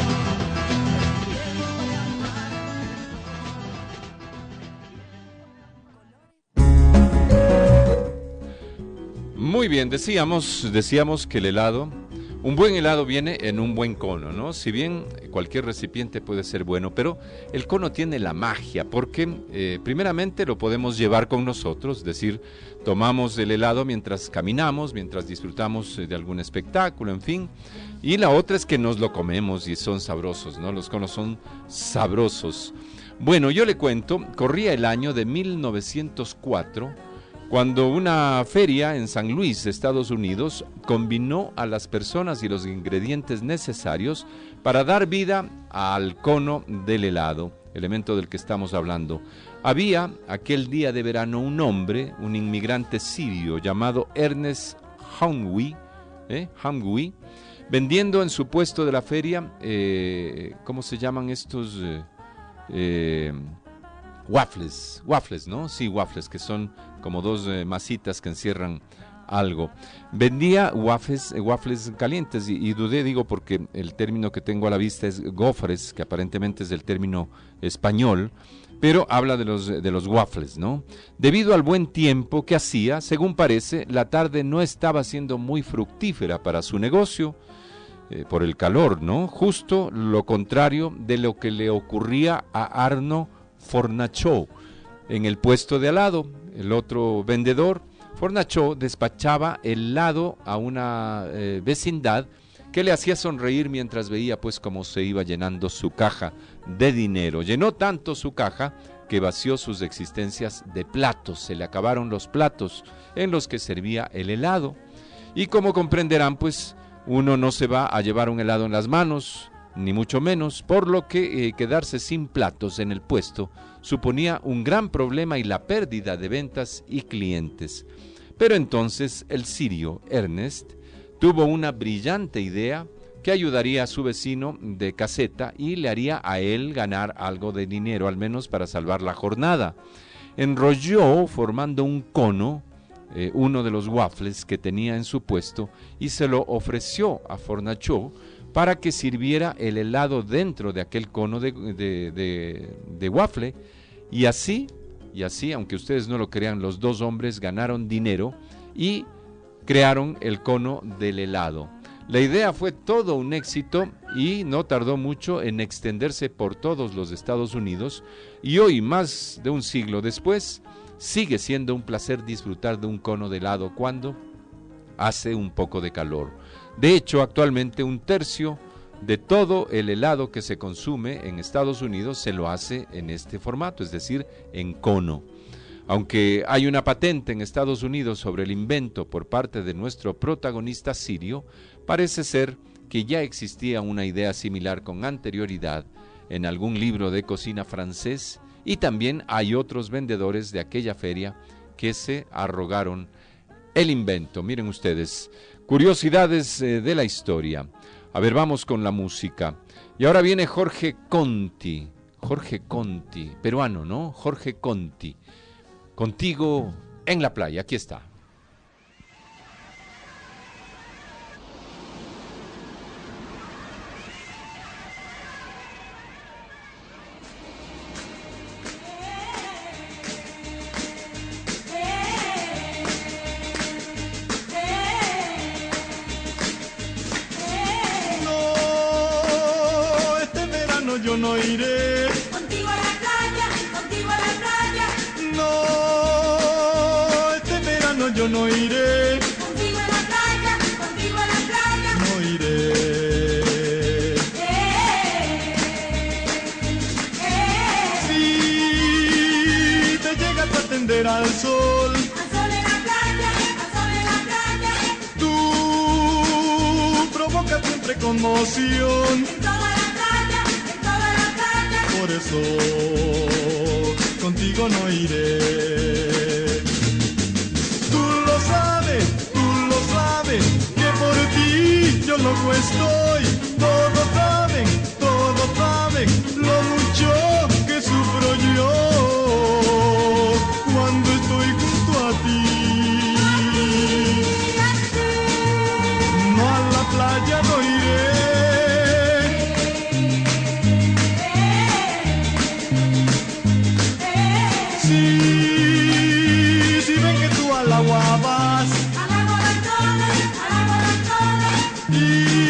El tiempo de amar empezó. Muy bien, decíamos que el helado Un buen helado viene en un buen cono, ¿no? Si bien cualquier recipiente puede ser bueno, pero el cono tiene la magia, porque primeramente lo podemos llevar con nosotros, es decir, tomamos el helado mientras caminamos, mientras disfrutamos de algún espectáculo, en fin. Y la otra es que nos lo comemos y son sabrosos, ¿no? Los conos son sabrosos. Bueno, yo le cuento, corría el año de 1904, cuando una feria en San Luis, Estados Unidos, combinó a las personas y los ingredientes necesarios para dar vida al cono del helado, elemento del que estamos hablando. Había aquel día de verano un hombre, un inmigrante sirio llamado Ernest Hamwi, vendiendo en su puesto de la feria, ¿cómo se llaman estos? Waffles, ¿no? Sí, waffles, que son como dos masitas que encierran algo. Vendía waffles calientes y dudé, digo, porque el término que tengo a la vista es gofres, que aparentemente es del término español, pero habla de los waffles, ¿no? Debido al buen tiempo que hacía, según parece, la tarde no estaba siendo muy fructífera para su negocio, por el calor, ¿no? Justo lo contrario de lo que le ocurría a Arno Fornaciò en el puesto de al lado. El otro vendedor, Fornaciò, despachaba helado a una vecindad que le hacía sonreír mientras veía pues cómo se iba llenando su caja de dinero. Llenó tanto su caja que vació sus existencias de platos. Se le acabaron los platos en los que servía el helado. Y como comprenderán, pues uno no se va a llevar un helado en las manos, ni mucho menos, por lo que quedarse sin platos en el puesto suponía un gran problema y la pérdida de ventas y clientes. Pero entonces el sirio Ernest tuvo una brillante idea que ayudaría a su vecino de caseta y le haría a él ganar algo de dinero, al menos para salvar la jornada. Enrolló formando un cono uno de los waffles que tenía en su puesto y se lo ofreció a Fornaciò para que sirviera el helado dentro de aquel cono de waffle, y así, aunque ustedes no lo crean, los dos hombres ganaron dinero y crearon el cono del helado. La idea fue todo un éxito y no tardó mucho en extenderse por todos los Estados Unidos, y hoy, más de un siglo después, sigue siendo un placer disfrutar de un cono de helado cuando hace un poco de calor. De hecho, actualmente 1/3 de todo el helado que se consume en Estados Unidos se lo hace en este formato, es decir, en cono. Aunque hay una patente en Estados Unidos sobre el invento por parte de nuestro protagonista sirio, parece ser que ya existía una idea similar con anterioridad en algún libro de cocina francés, y también hay otros vendedores de aquella feria que se arrogaron el invento. Miren ustedes, curiosidades de la historia. A ver, vamos con la música. Y ahora viene Jorge Conti, peruano, ¿no? Jorge Conti, Contigo en la playa, aquí está. Yo no iré contigo a la playa, contigo a la playa. No, este verano yo no iré Contigo a la playa, contigo a la playa. No iré. Si te llegas a tender al sol en la playa, al sol en la playa. Tú provocas siempre conmoción. Por eso contigo no iré. Tú lo sabes, que por ti yo loco estoy. Todos saben lo mucho que sufro yo cuando estoy junto a ti. No, a la playa no iré. Si ven que tú al agua vas, al agua van todos, al agua van todos.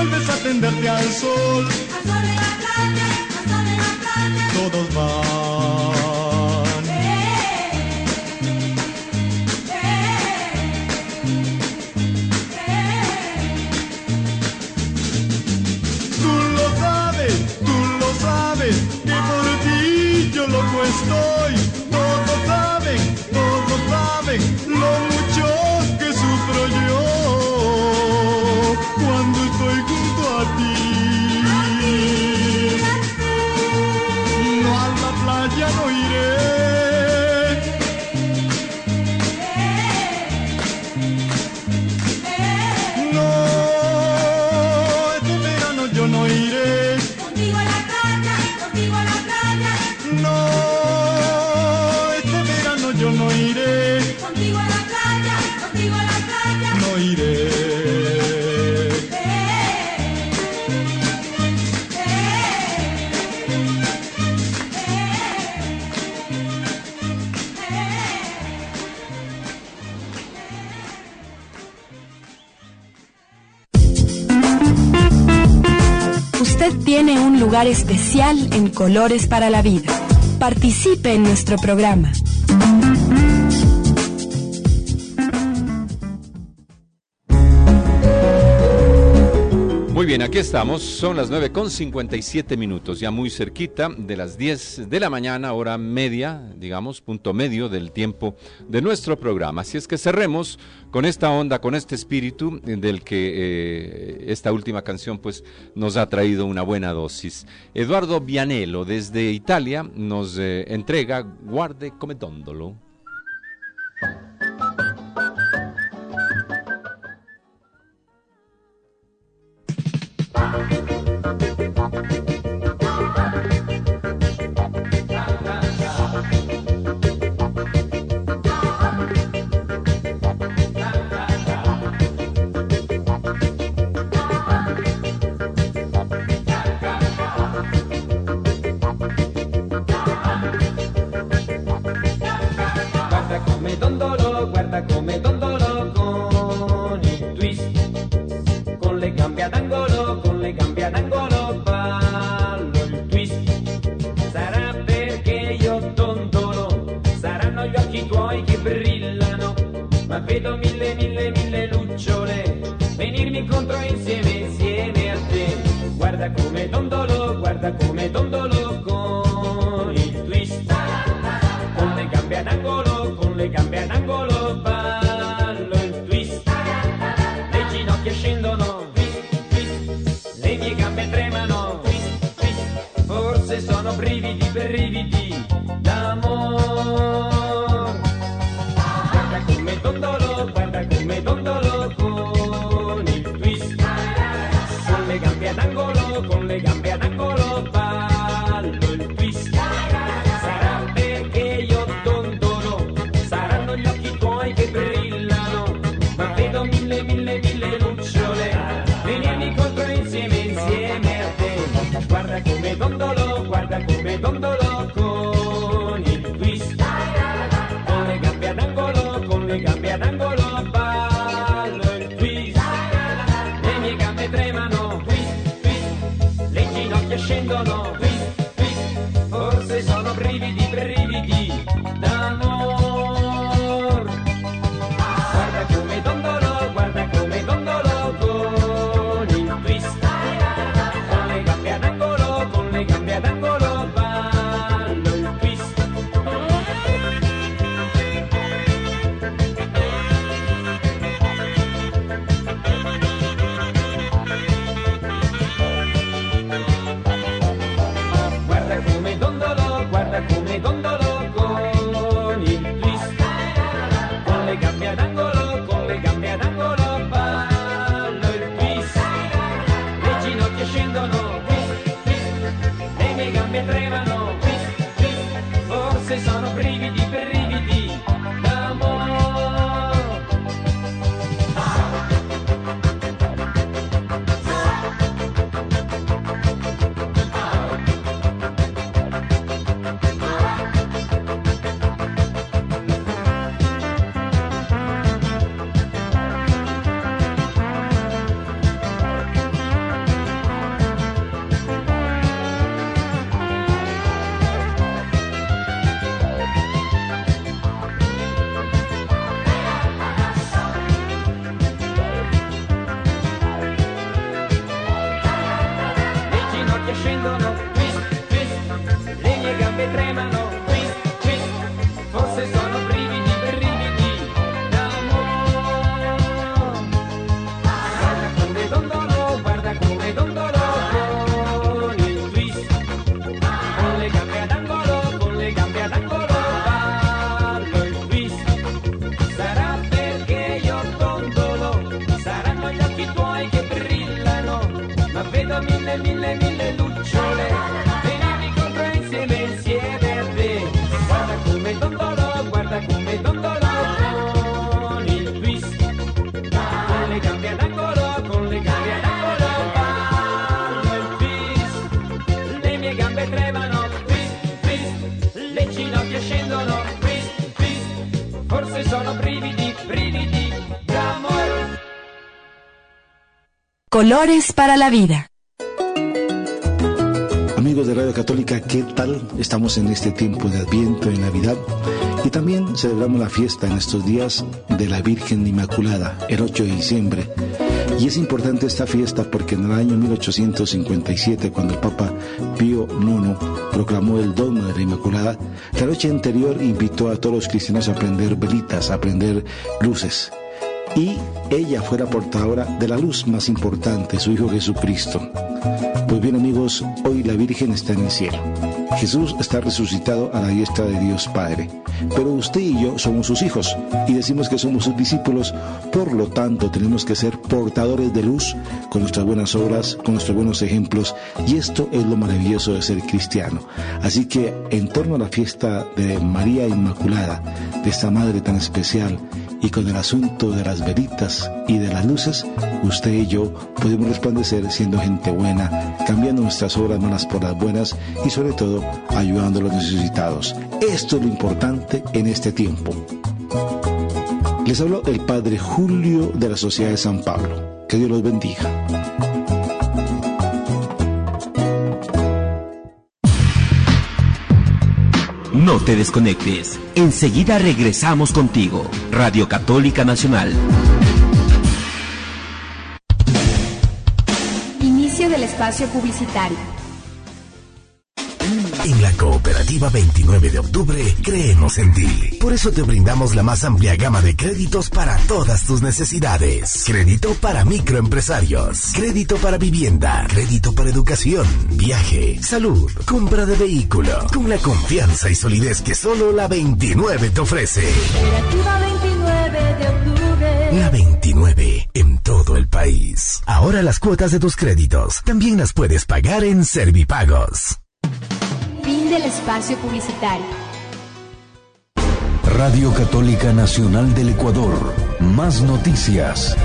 vuelves a tenderte al sol. Al sol en la playa, al sol en la playa. Todos van. Tú lo sabes, que por ti yo loco estoy. Todos saben lo mucho que sufro yo cuando estoy junto a ti. No, a la playa no iré. No, este verano yo no iré. Contigo a la playa, contigo a la playa. No, este verano yo no iré. Contigo a la playa, contigo a la playa. No iré. Usted tiene un lugar especial en Colores para la Vida. Participe en nuestro programa. Muy bien, aquí estamos, son las 9:57, ya muy cerquita de las 10 de la mañana, hora media, digamos, punto medio del tiempo de nuestro programa. Así es que cerremos con esta onda, con este espíritu del que esta última canción pues nos ha traído una buena dosis. Eduardo Vianello desde Italia nos entrega Guarde come dondolo. Guarda come dondolo con il twist, con le gambe ad angolo, con le gambe ad angolo ballo il twist. Sarà perché io dondolo, saranno gli occhi tuoi che brillano, ma vedo mille lucciole venirmi incontro insieme a te. Guarda come dondolo con il twist, con le gambe ad angolo, con le gambe ad angolo ballo il twist. Le ginocchia scendono, twist, twist. Le mie gambe tremano, twist, twist. Forse sono brividi d'amor. Guarda come dondolo con il twist, con le gambe ad angolo, con le gambe ad angolo ballo il twist. Sarà perché io dondolo, saranno gli occhi tuoi che brillano, ma vedo mille lucciole venirmi incontro insieme a te. Guarda come dondolo con il twist, con le gambe ad angolo, con le gambe ad angolo ballo il twist. Le mie gambe tremano, twist, twist. Le ginocchia scendono, twist, twist. Forse sono brividi d'amor. Guarda come dondolo con il twist, con le gambe ad angolo, con le gambe ad angolo ballo il twist. Guarda come dondolo con il twist, con le gambe ad angolo, con le gambe ad angolo ballo il twist. Le ginocchia scendono, twist, twist. Le mie gambe tremano, twist, twist. Forse sono brividi d'amor. scendono, twist, twist, le mie gambe tremano, twist, twist, forse sono brividi, brividi d'amore. Guarda come dondolo, guarda come dondolo, con il twist, con le gambe ad angolo, con le gambe ad angolo, guardo il twist. Sarà perché io dondolo, saranno gli occhi tuoi che brillano, ma vedo mille, mille, mille lucciole, venivi contro insieme a te. Guarda come dondolo, guarda come dondolo, con il twist, con le gambe ad angolo, con le gambe ad angolo, ballo il twist, le mie gambe tremano, twist, twist, le ginocchia scendono, twist, twist, forse sono brividi, brividi d'amore. Colores para la vida. Amigos de Radio Católica, ¿qué tal? Estamos en este tiempo de Adviento, en Navidad, y también celebramos la fiesta en estos días de la Virgen Inmaculada, el 8 de diciembre. Y es importante esta fiesta porque en el año 1857, cuando el Papa Pío IX proclamó el dogma de la Inmaculada, la noche anterior invitó a todos los cristianos a prender velitas, a prender luces. Y ella fue la portadora de la luz más importante, su Hijo Jesucristo. Pues bien, amigos, hoy la Virgen está en el cielo. Jesús está resucitado a la diestra de Dios Padre. Pero usted y yo somos sus hijos y decimos que somos sus discípulos. Por lo tanto, tenemos que ser portadores de luz con nuestras buenas obras, con nuestros buenos ejemplos. Y esto es lo maravilloso de ser cristiano. Así que, en torno a la fiesta de María Inmaculada, de esta Madre tan especial, y con el asunto de las velitas y de las luces, usted y yo podemos resplandecer siendo gente buena, cambiando nuestras obras malas por las buenas y sobre todo ayudando a los necesitados. Esto es lo importante en este tiempo. Les habló el Padre Julio de la Sociedad de San Pablo. Que Dios los bendiga. No te desconectes. Enseguida regresamos contigo. Radio Católica Nacional. Inicio del espacio publicitario. En la Cooperativa 29 de Octubre creemos en ti. Por eso te brindamos la más amplia gama de créditos para todas tus necesidades. Crédito para microempresarios, crédito para vivienda, crédito para educación, viaje, salud, compra de vehículo, con la confianza y solidez que solo la 29 te ofrece. Cooperativa 29 de Octubre. La 29 en todo el país. Ahora las cuotas de tus créditos también las puedes pagar en Servipagos. Fin del espacio publicitario. Radio Católica Nacional del Ecuador. Más noticias.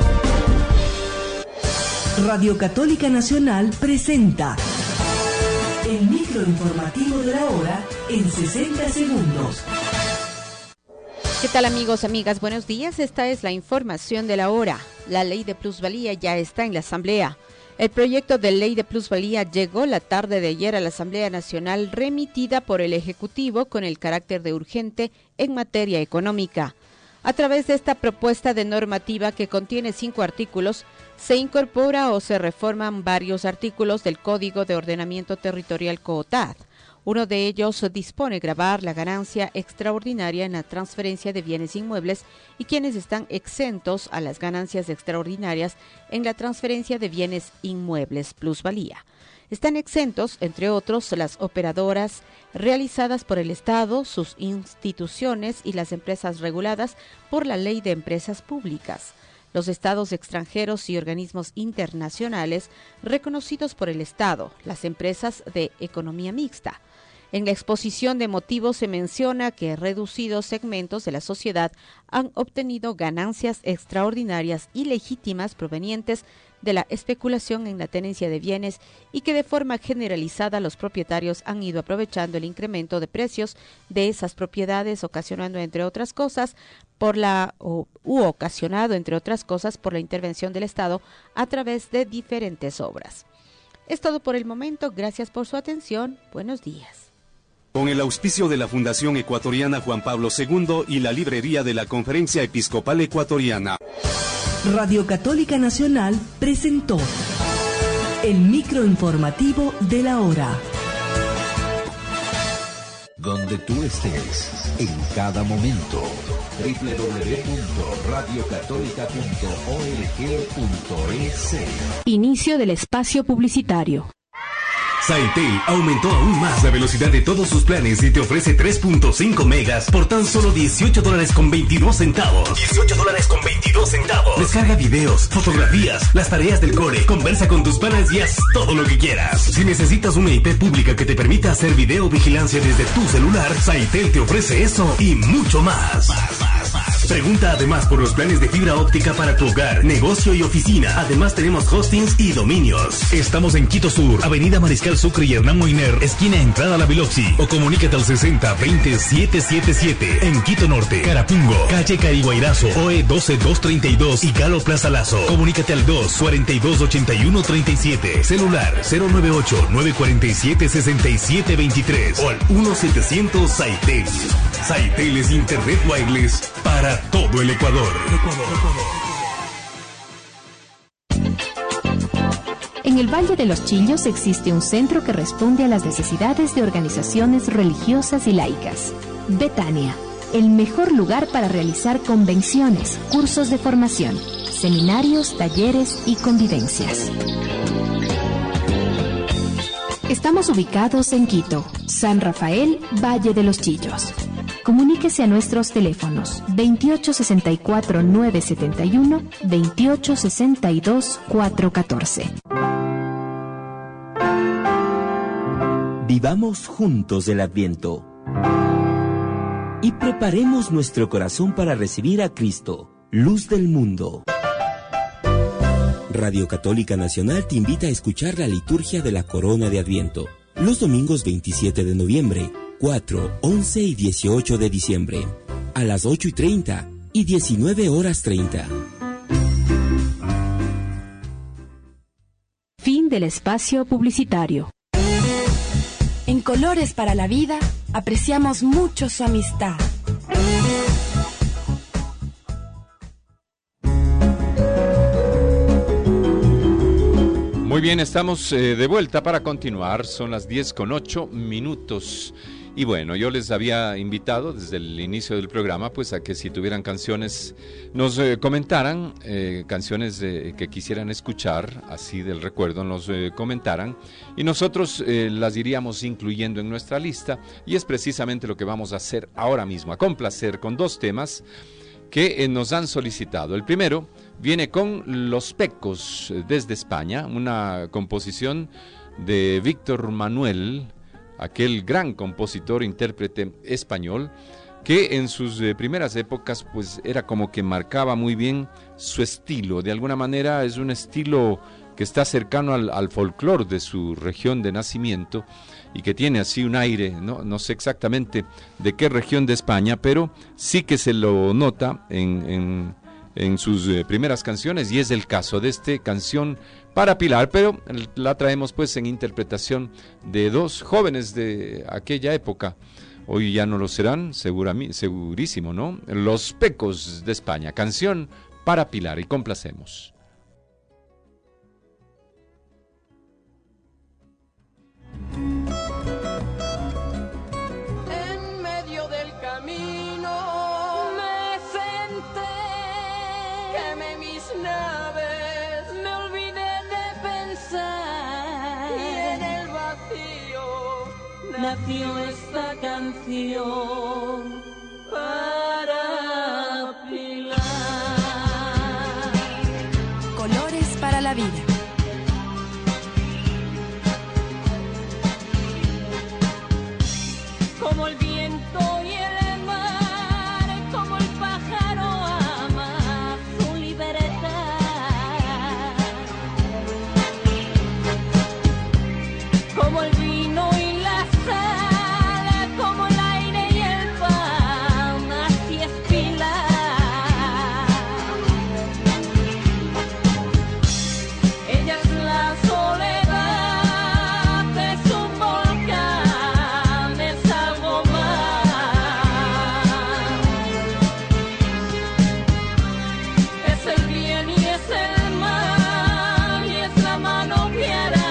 Radio Católica Nacional presenta el microinformativo de la hora en 60 segundos. ¿Qué tal, amigos, amigas? Buenos días. Esta es la información de la hora. La ley de plusvalía ya está en la Asamblea. El proyecto de ley de plusvalía llegó la tarde de ayer a la Asamblea Nacional, remitida por el Ejecutivo con el carácter de urgente en materia económica. A través de esta propuesta de normativa, que contiene 5 artículos, se incorpora o se reforman varios artículos del Código de Ordenamiento Territorial COOTAD. Uno de ellos dispone gravar la ganancia extraordinaria en la transferencia de bienes inmuebles y quienes están exentos a las ganancias extraordinarias en la transferencia de bienes inmuebles plusvalía. Están exentos, entre otros, las operadoras realizadas por el Estado, sus instituciones y las empresas reguladas por la Ley de Empresas Públicas, los estados extranjeros y organismos internacionales reconocidos por el Estado, las empresas de economía mixta. En la exposición de motivos se menciona que reducidos segmentos de la sociedad han obtenido ganancias extraordinarias y legítimas provenientes de la especulación en la tenencia de bienes y que de forma generalizada los propietarios han ido aprovechando el incremento de precios de esas propiedades, ocasionando entre otras cosas por la intervención del Estado a través de diferentes obras. Es todo por el momento. Gracias por su atención. Buenos días. Con el auspicio de la Fundación Ecuatoriana Juan Pablo II y la librería de la Conferencia Episcopal Ecuatoriana. Radio Católica Nacional presentó El microinformativo de la hora. Donde tú estés, en cada momento. www.radiocatólica.org.es. Inicio del espacio publicitario. Saitel aumentó aún más la velocidad de todos sus planes y te ofrece 3.5 megas por tan solo $18.22. $18.22. Descarga videos, fotografías, las tareas del core, conversa con tus panas y haz todo lo que quieras. Si necesitas una IP pública que te permita hacer video vigilancia desde tu celular, Saitel te ofrece eso y mucho más. Pregunta además por los planes de fibra óptica para tu hogar, negocio y oficina. Además tenemos hostings y dominios. Estamos en Quito Sur, Avenida Mariscal Sucre y Hernán Moiner, esquina entrada a la Biloxi. O comunícate al 60-20-777. En Quito Norte, Carapungo, calle Cariguairazo, OE 12232 y Galo Plaza Lazo. Comunícate al 2-42-81-37. Celular 098-947-6723 o al 1-700-SAITEL. Saitel es Internet Wireless para todo el Ecuador. En el Valle de los Chillos existe un centro que responde a las necesidades de organizaciones religiosas y laicas. Betania, el mejor lugar para realizar convenciones, cursos de formación, seminarios, talleres y convivencias. Estamos ubicados en Quito, San Rafael, Valle de los Chillos. Comuníquese a nuestros teléfonos 2864-971, 2862-414. Vivamos juntos el Adviento y preparemos nuestro corazón para recibir a Cristo, luz del mundo. Radio Católica Nacional te invita a escuchar la liturgia de la Corona de Adviento, los domingos 27 de noviembre, 4, 11 y 18 de diciembre, a las 8:30 y 19:30. Fin del espacio publicitario. En Colores para la Vida, apreciamos mucho su amistad. Muy bien, estamos de vuelta para continuar. Son las 10:08. Y bueno, yo les había invitado desde el inicio del programa pues a que si tuvieran canciones nos comentaran, canciones que quisieran escuchar, así del recuerdo nos comentaran y nosotros las iríamos incluyendo en nuestra lista y es precisamente lo que vamos a hacer ahora mismo, a complacer con dos temas que nos han solicitado. El primero viene con Los Pecos desde España, una composición de Víctor Manuel, aquel gran compositor, intérprete español, que en sus primeras épocas pues era como que marcaba muy bien su estilo. De alguna manera es un estilo que está cercano al folclore de su región de nacimiento y que tiene así un aire, no sé exactamente de qué región de España, pero sí que se lo nota en sus primeras canciones y es el caso de esta canción para Pilar, pero la traemos pues en interpretación de dos jóvenes de aquella época. Hoy ya no lo serán, segurísimo, ¿no? Los Pecos de España, canción para Pilar y complacemos. En medio del camino me senté, quemé mis naves, me olvidé de pensar y en el vacío nació esta canción para Pilar. Colores para la vida. Como el viento y el mar, como el pájaro ama su libertad, como el vino y la sal, como el aire y el pan, así es Pilar. Ella es la soledad de su volcán, es algo más. Es el bien y es el mal, y es la mano que hará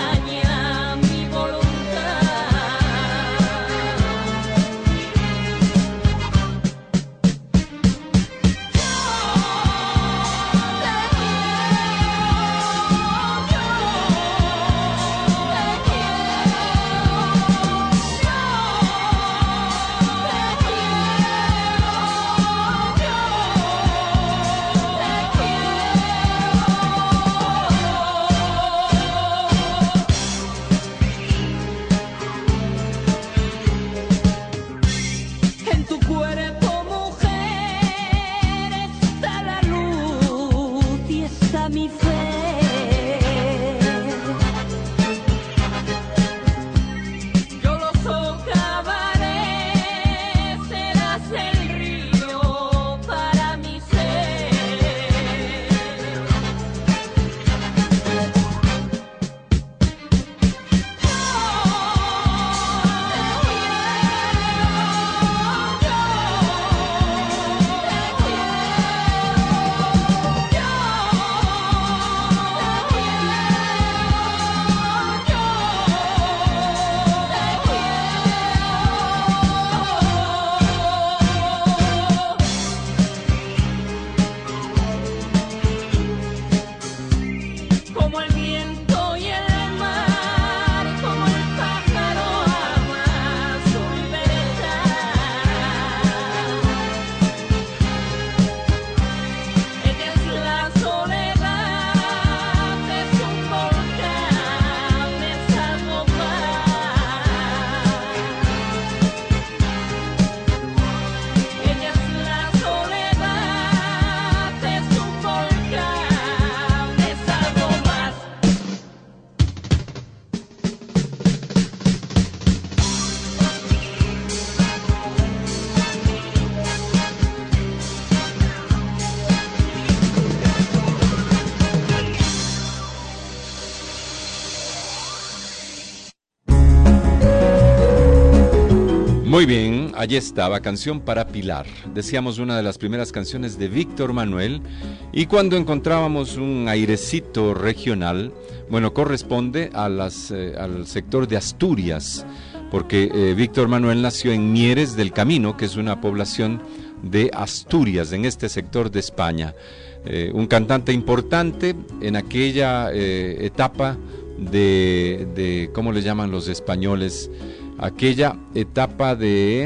Muy bien, allí estaba, Canción para Pilar. Decíamos una de las primeras canciones de Víctor Manuel, y cuando encontrábamos un airecito regional, bueno, corresponde a al sector de Asturias, porque Víctor Manuel nació en Mieres del Camino, que es una población de Asturias, en este sector de España. Un cantante importante en aquella etapa de ¿cómo le llaman los españoles? Aquella etapa de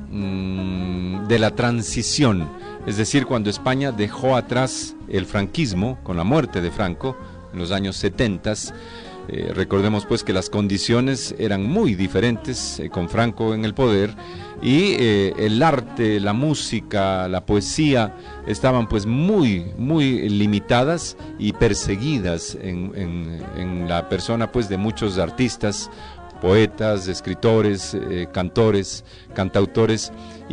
la transición, es decir, cuando España dejó atrás el franquismo con la muerte de Franco en los años 70. Recordemos pues que las condiciones eran muy diferentes con Franco en el poder, y el arte, la música, la poesía estaban pues muy limitadas y perseguidas en la persona pues de muchos artistas, poetas, escritores, cantores, cantautores,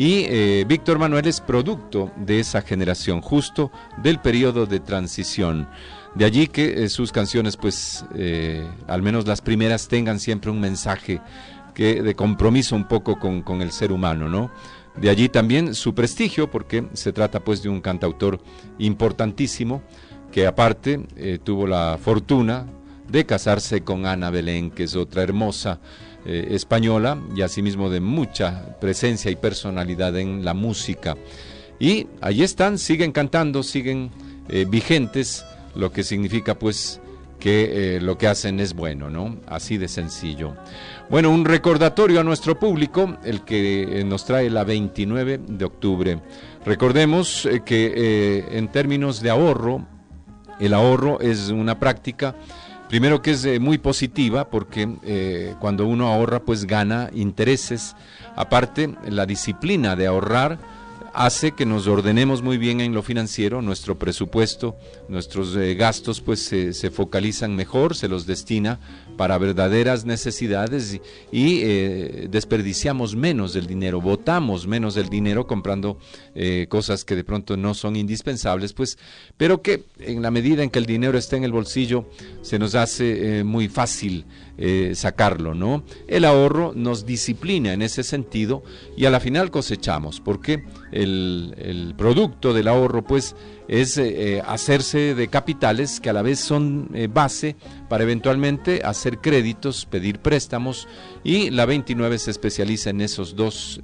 y Víctor Manuel es producto de esa generación, justo del periodo de transición. De allí que sus canciones, pues, al menos las primeras, tengan siempre un mensaje de compromiso un poco con el ser humano, ¿no? De allí también su prestigio, porque se trata pues de un cantautor importantísimo, que aparte tuvo la fortuna de casarse con Ana Belén, que es otra hermosa española, y asimismo de mucha presencia y personalidad en la música. Y allí están, siguen cantando, siguen vigentes, lo que significa pues que lo que hacen es bueno, ¿no? Así de sencillo. Bueno, un recordatorio a nuestro público, el que nos trae la 29 de octubre. Recordemos que en términos de ahorro, el ahorro es una práctica, primero que es muy positiva, porque cuando uno ahorra pues gana intereses. Aparte, la disciplina de ahorrar hace que nos ordenemos muy bien en lo financiero, nuestro presupuesto, nuestros gastos pues se focalizan mejor, se los destina para verdaderas necesidades, y desperdiciamos menos el dinero, botamos menos el dinero comprando cosas que de pronto no son indispensables, pues, pero que en la medida en que el dinero está en el bolsillo se nos hace muy fácil sacarlo, ¿no? El ahorro nos disciplina en ese sentido, y a la final cosechamos, porque el producto del ahorro pues es hacerse de capitales que a la vez son base para eventualmente hacer créditos, pedir préstamos, y la 29 se especializa en esas dos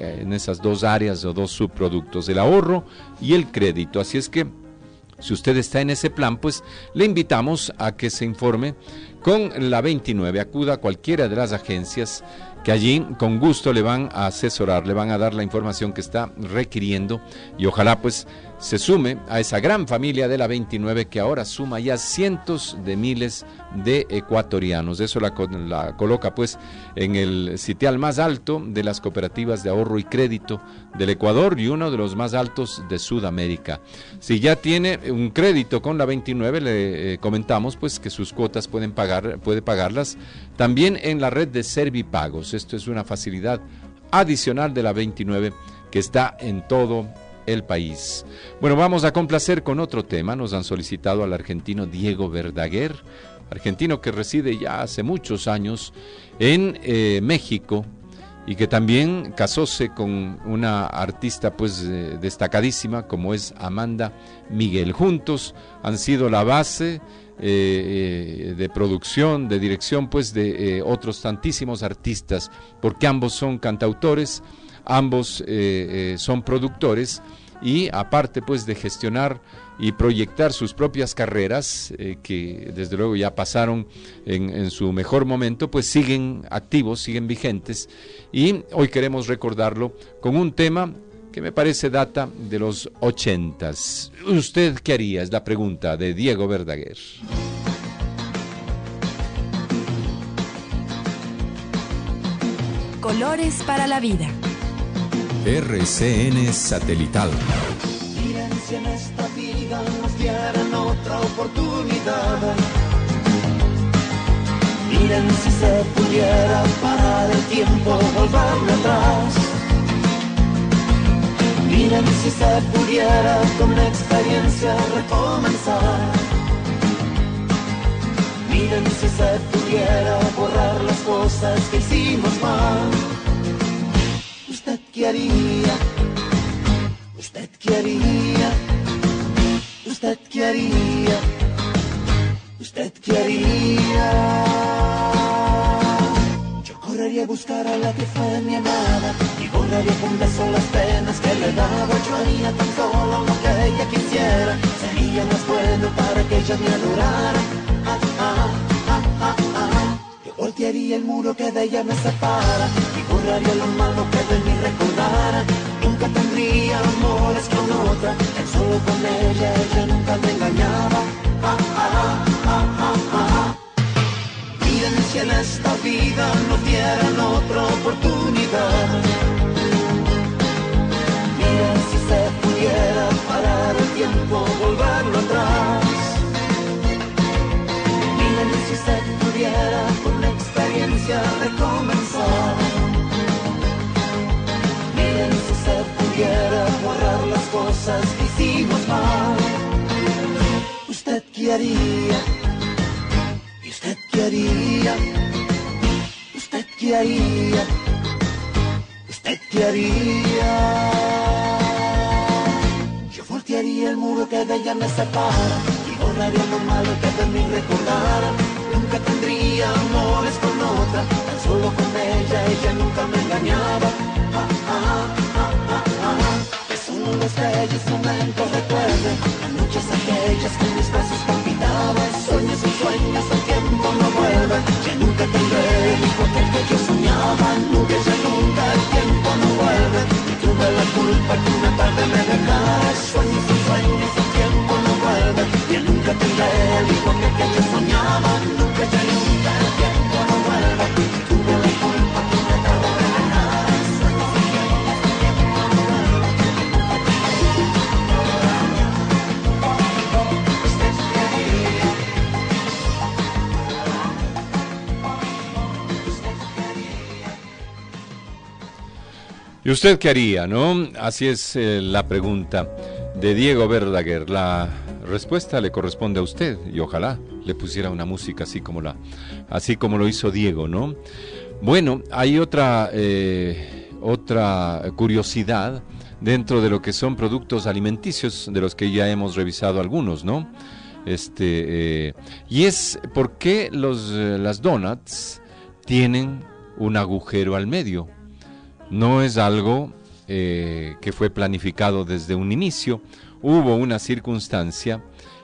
áreas o dos subproductos, el ahorro y el crédito. Así es que si usted está en ese plan, pues le invitamos a que se informe con la 29, acuda a cualquiera de las agencias, que allí con gusto le van a asesorar, le van a dar la información que está requiriendo, y ojalá pues se sume a esa gran familia de la 29, que ahora suma ya cientos de miles de ecuatorianos. Eso la coloca pues en el sitial más alto de las cooperativas de ahorro y crédito del Ecuador, y uno de los más altos de Sudamérica. Si ya tiene un crédito con la 29, le comentamos pues que sus cuotas puede pagarlas también en la red de Servipagos. Esto es una facilidad adicional de la 29 que está en todo el país. Bueno, vamos a complacer con otro tema. Nos han solicitado al argentino Diego Verdaguer, argentino que reside ya hace muchos años en México, y que también casóse con una artista pues destacadísima como es Amanda Miguel. Juntos han sido la base de producción, de dirección pues de otros tantísimos artistas, porque ambos son cantautores, ambos son productores, y aparte pues de gestionar y proyectar sus propias carreras, que desde luego ya pasaron en su mejor momento, pues siguen activos, siguen vigentes, y hoy queremos recordarlo con un tema que me parece data de los 80s. ¿Usted qué haría? Es la pregunta de Diego Verdaguer. Colores para la vida. RCN Satelital. Miren si en esta vida nos dieran otra oportunidad. Miren si se pudiera parar el tiempo, volverme atrás. Miren si se pudiera con experiencia recomenzar. Miren si se pudiera borrar las cosas que hicimos mal. buscar a la que fue mi amada y borraría con beso las penas que le daba. Yo haría tan solo lo que ella quisiera, sería más bueno para que ella me adorara. Yo voltearía el muro que de ella me separa y borraría lo malo que de mí recordara. Nunca tendría amores con otra, tan solo con ella nunca me engañaba. Miren si en esta vida no dieran otra oportunidad. Miren si se pudiera parar el tiempo, volverlo atrás. Miren si se pudiera con la experiencia recomenzar. Miren si se pudiera borrar las cosas que hicimos mal. ¿Usted qué haría? ¿Usted qué haría? ¿Usted qué haría? ¿Usted qué haría? Yo voltearía el muro que de ella me separa y borraría lo malo que de mí recordara. Nunca tendría amores con otra, tan solo con ella nunca me engañaba. Es uno de los bellos momentos, recuerden las noches aquellas que mis brazos palpitaban. Sueños y sueños, el tiempo no vuelve. Ya nunca tendré el hijo que yo soñaba. Nunca, ya nunca, el tiempo no vuelve. Y tuve la culpa que una tarde me dejara. Sueños y sueños, el tiempo no vuelve. Ya nunca tendré el hijo que yo soñaba. Nunca, ya nunca, el tiempo no vuelve. Y tuve la culpa que una tarde me dejara. Sueños y sueños, el tiempo no vuelve. ¿Y usted qué haría, no? Así es la pregunta de Diego Verdaguer. La respuesta le corresponde a usted y ojalá le pusiera una música así como lo hizo Diego, ¿no? Bueno, hay otra curiosidad dentro de lo que son productos alimenticios, de los que ya hemos revisado algunos, ¿no? Y es por qué las donuts tienen un agujero al medio. No es algo que fue planificado desde un inicio. Hubo una circunstancia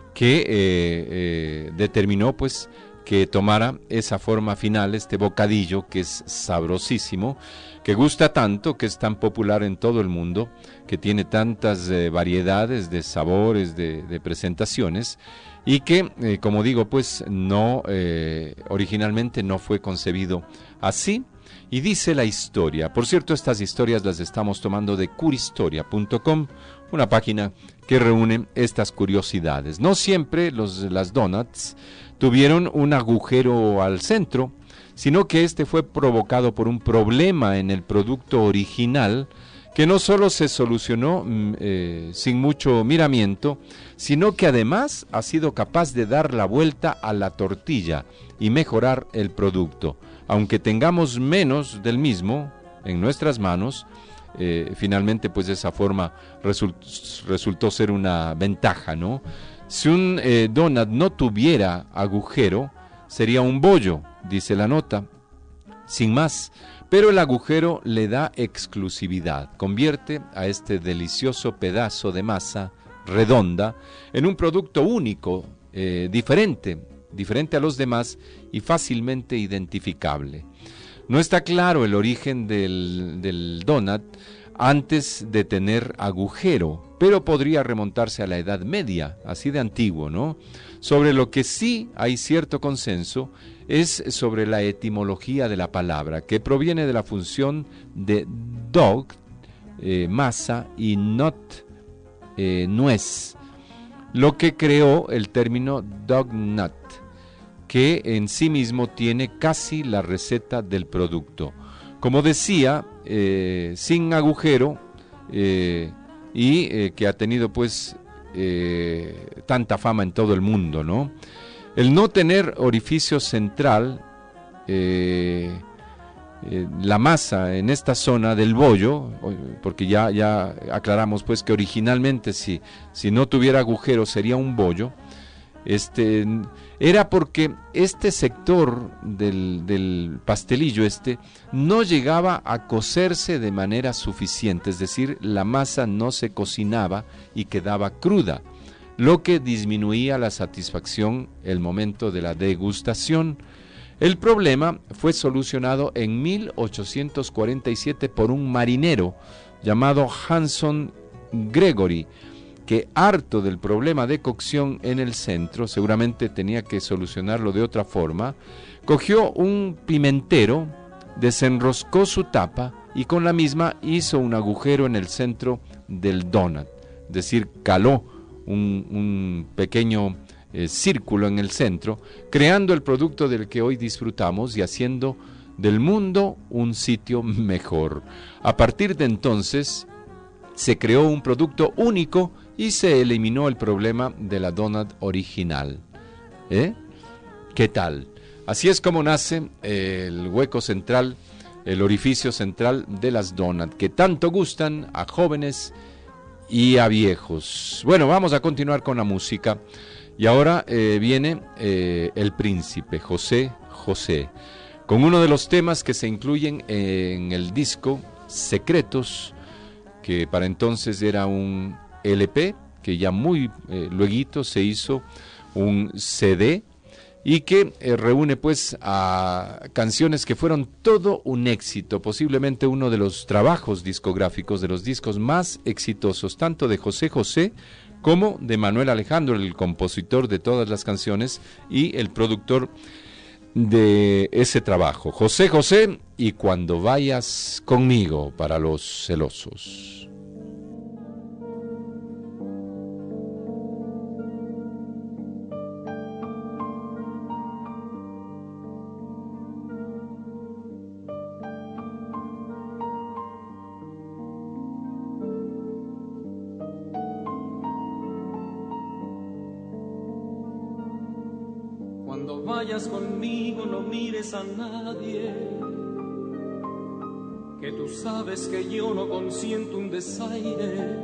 que determinó pues que tomara esa forma final, este bocadillo que es sabrosísimo, que gusta tanto, que es tan popular en todo el mundo, que tiene tantas variedades de sabores, de presentaciones, y que, como digo, pues no originalmente no fue concebido así. Y dice la historia, por cierto, estas historias las estamos tomando de curistoria.com, una página que reúne estas curiosidades. No siempre las donuts tuvieron un agujero al centro, sino que este fue provocado por un problema en el producto original, que no solo se solucionó sin mucho miramiento, sino que además ha sido capaz de dar la vuelta a la tortilla y mejorar el producto. Aunque tengamos menos del mismo en nuestras manos, finalmente pues de esa forma resultó ser una ventaja, ¿no? Si un donut no tuviera agujero, sería un bollo, dice la nota, sin más. Pero el agujero le da exclusividad, convierte a este delicioso pedazo de masa redonda en un producto único, diferente a los demás y fácilmente identificable. No está claro el origen del donut antes de tener agujero, pero podría remontarse a la Edad Media, así de antiguo, ¿no? Sobre lo que sí hay cierto consenso es sobre la etimología de la palabra, que proviene de la función de dog, masa, y nut, nuez, lo que creó el término dog nut, que en sí mismo tiene casi la receta del producto. Como decía, sin agujero, y que ha tenido pues tanta fama en todo el mundo, ¿no? El no tener orificio central, la masa en esta zona del bollo, porque ya aclaramos pues que originalmente si no tuviera agujero sería un bollo, era porque este sector del pastelillo no llegaba a cocerse de manera suficiente, es decir, la masa no se cocinaba y quedaba cruda, lo que disminuía la satisfacción el momento de la degustación. El problema fue solucionado en 1847 por un marinero llamado Hanson Gregory, que harto del problema de cocción en el centro, seguramente tenía que solucionarlo de otra forma, cogió un pimentero, desenroscó su tapa y con la misma hizo un agujero en el centro del donut, es decir, caló un pequeño círculo en el centro, creando el producto del que hoy disfrutamos y haciendo del mundo un sitio mejor. A partir de entonces se creó un producto único y se eliminó el problema de la donut original. ¿Qué tal? Así es como nace el hueco central, el orificio central de las donuts, que tanto gustan a jóvenes y a viejos. Bueno, vamos a continuar con la música. Y ahora viene el príncipe, José José, con uno de los temas que se incluyen en el disco Secretos, que para entonces era un LP, que ya muy lueguito se hizo un CD, y que reúne pues a canciones que fueron todo un éxito, posiblemente uno de los trabajos discográficos, de los discos más exitosos, tanto de José José como de Manuel Alejandro, el compositor de todas las canciones y el productor de ese trabajo. José José y Cuando vayas conmigo, para los celosos. Cuando vayas conmigo no mires a nadie, que tú sabes que yo no consiento un desaire,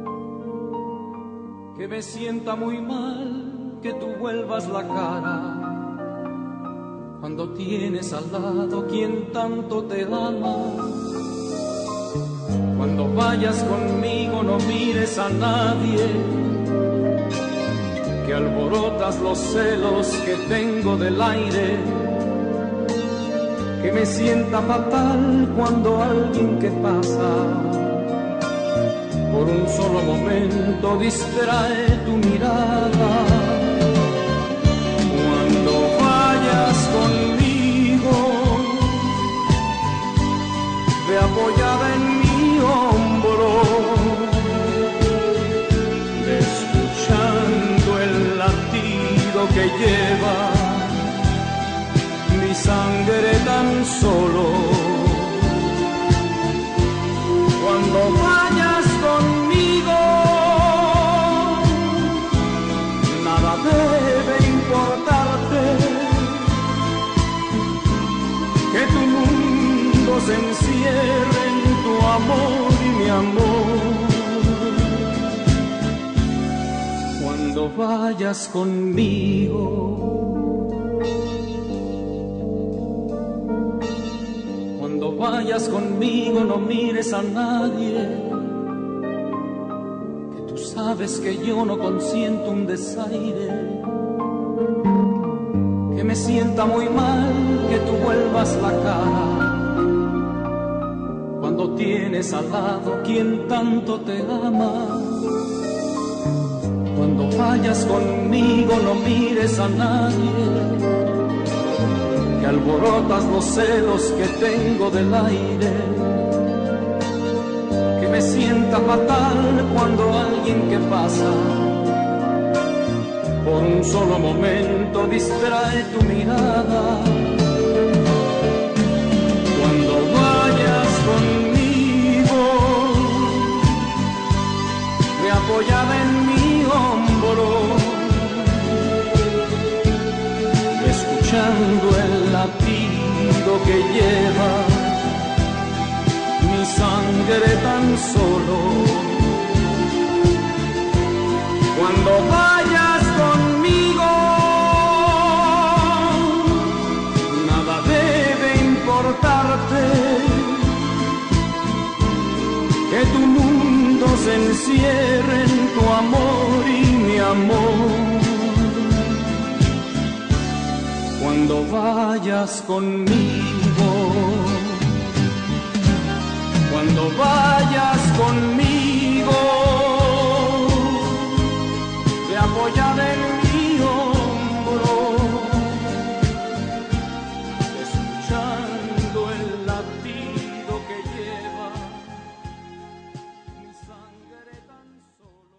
que me sienta muy mal que tú vuelvas la cara, cuando tienes al lado quien tanto te ama. Cuando vayas conmigo no mires a nadie, que alborotas los celos que tengo del aire, que me sienta fatal cuando alguien que pasa por un solo momento distrae tu mirada. Cuando vayas conmigo, ve apoyada en mi hombro, escuchando el latido que lleva mi sangre tan solo. Cuando vayas conmigo, nada debe importarte, que tu mundo se encierre en tu amor y mi amor. Cuando vayas conmigo, cuando vayas conmigo no mires a nadie, que tú sabes que yo no consiento un desaire, que me sienta muy mal que tú vuelvas la cara, cuando tienes al lado quien tanto te ama. Cuando vayas conmigo no mires a nadie, que alborotas los celos que tengo del aire, que me sienta fatal cuando alguien que pasa por un solo momento distrae tu mirada. Cuando vayas conmigo, me apoyaba en mi hombro, escuchando el latido que lleva mi sangre tan solo. Cuando vayas conmigo, se encierren tu amor y mi amor. Cuando vayas conmigo, cuando vayas conmigo, te apoyaré en mi hombro, escuchando el latido que lleva mi sangre tan solo.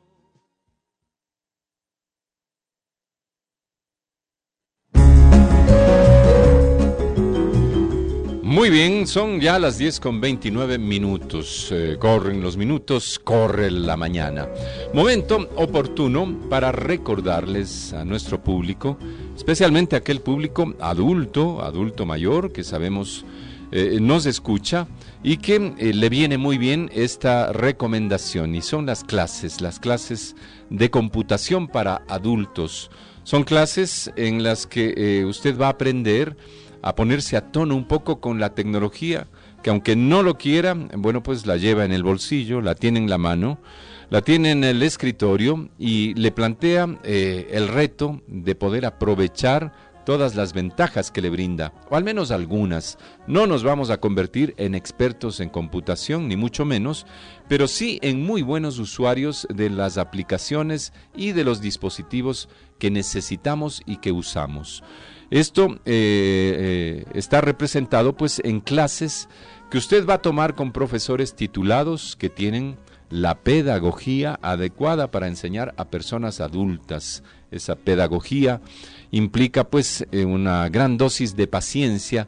Muy bien, son ya las 10:29. Corren los minutos, corre la mañana. Momento oportuno para recordarles a nuestro público, especialmente a aquel público adulto mayor, que sabemos nos escucha y que le viene muy bien esta recomendación, y son las clases de computación para adultos. Son clases en las que usted va a aprender a ponerse a tono un poco con la tecnología, que aunque no lo quiera, bueno, pues la lleva en el bolsillo, la tiene en la mano, la tiene en el escritorio y le plantea el reto de poder aprovechar todas las ventajas que le brinda, o al menos algunas. No nos vamos a convertir en expertos en computación, ni mucho menos, pero sí en muy buenos usuarios de las aplicaciones y de los dispositivos que necesitamos y que usamos. Esto está representado pues en clases que usted va a tomar con profesores titulados que tienen la pedagogía adecuada para enseñar a personas adultas. Esa pedagogía implica pues una gran dosis de paciencia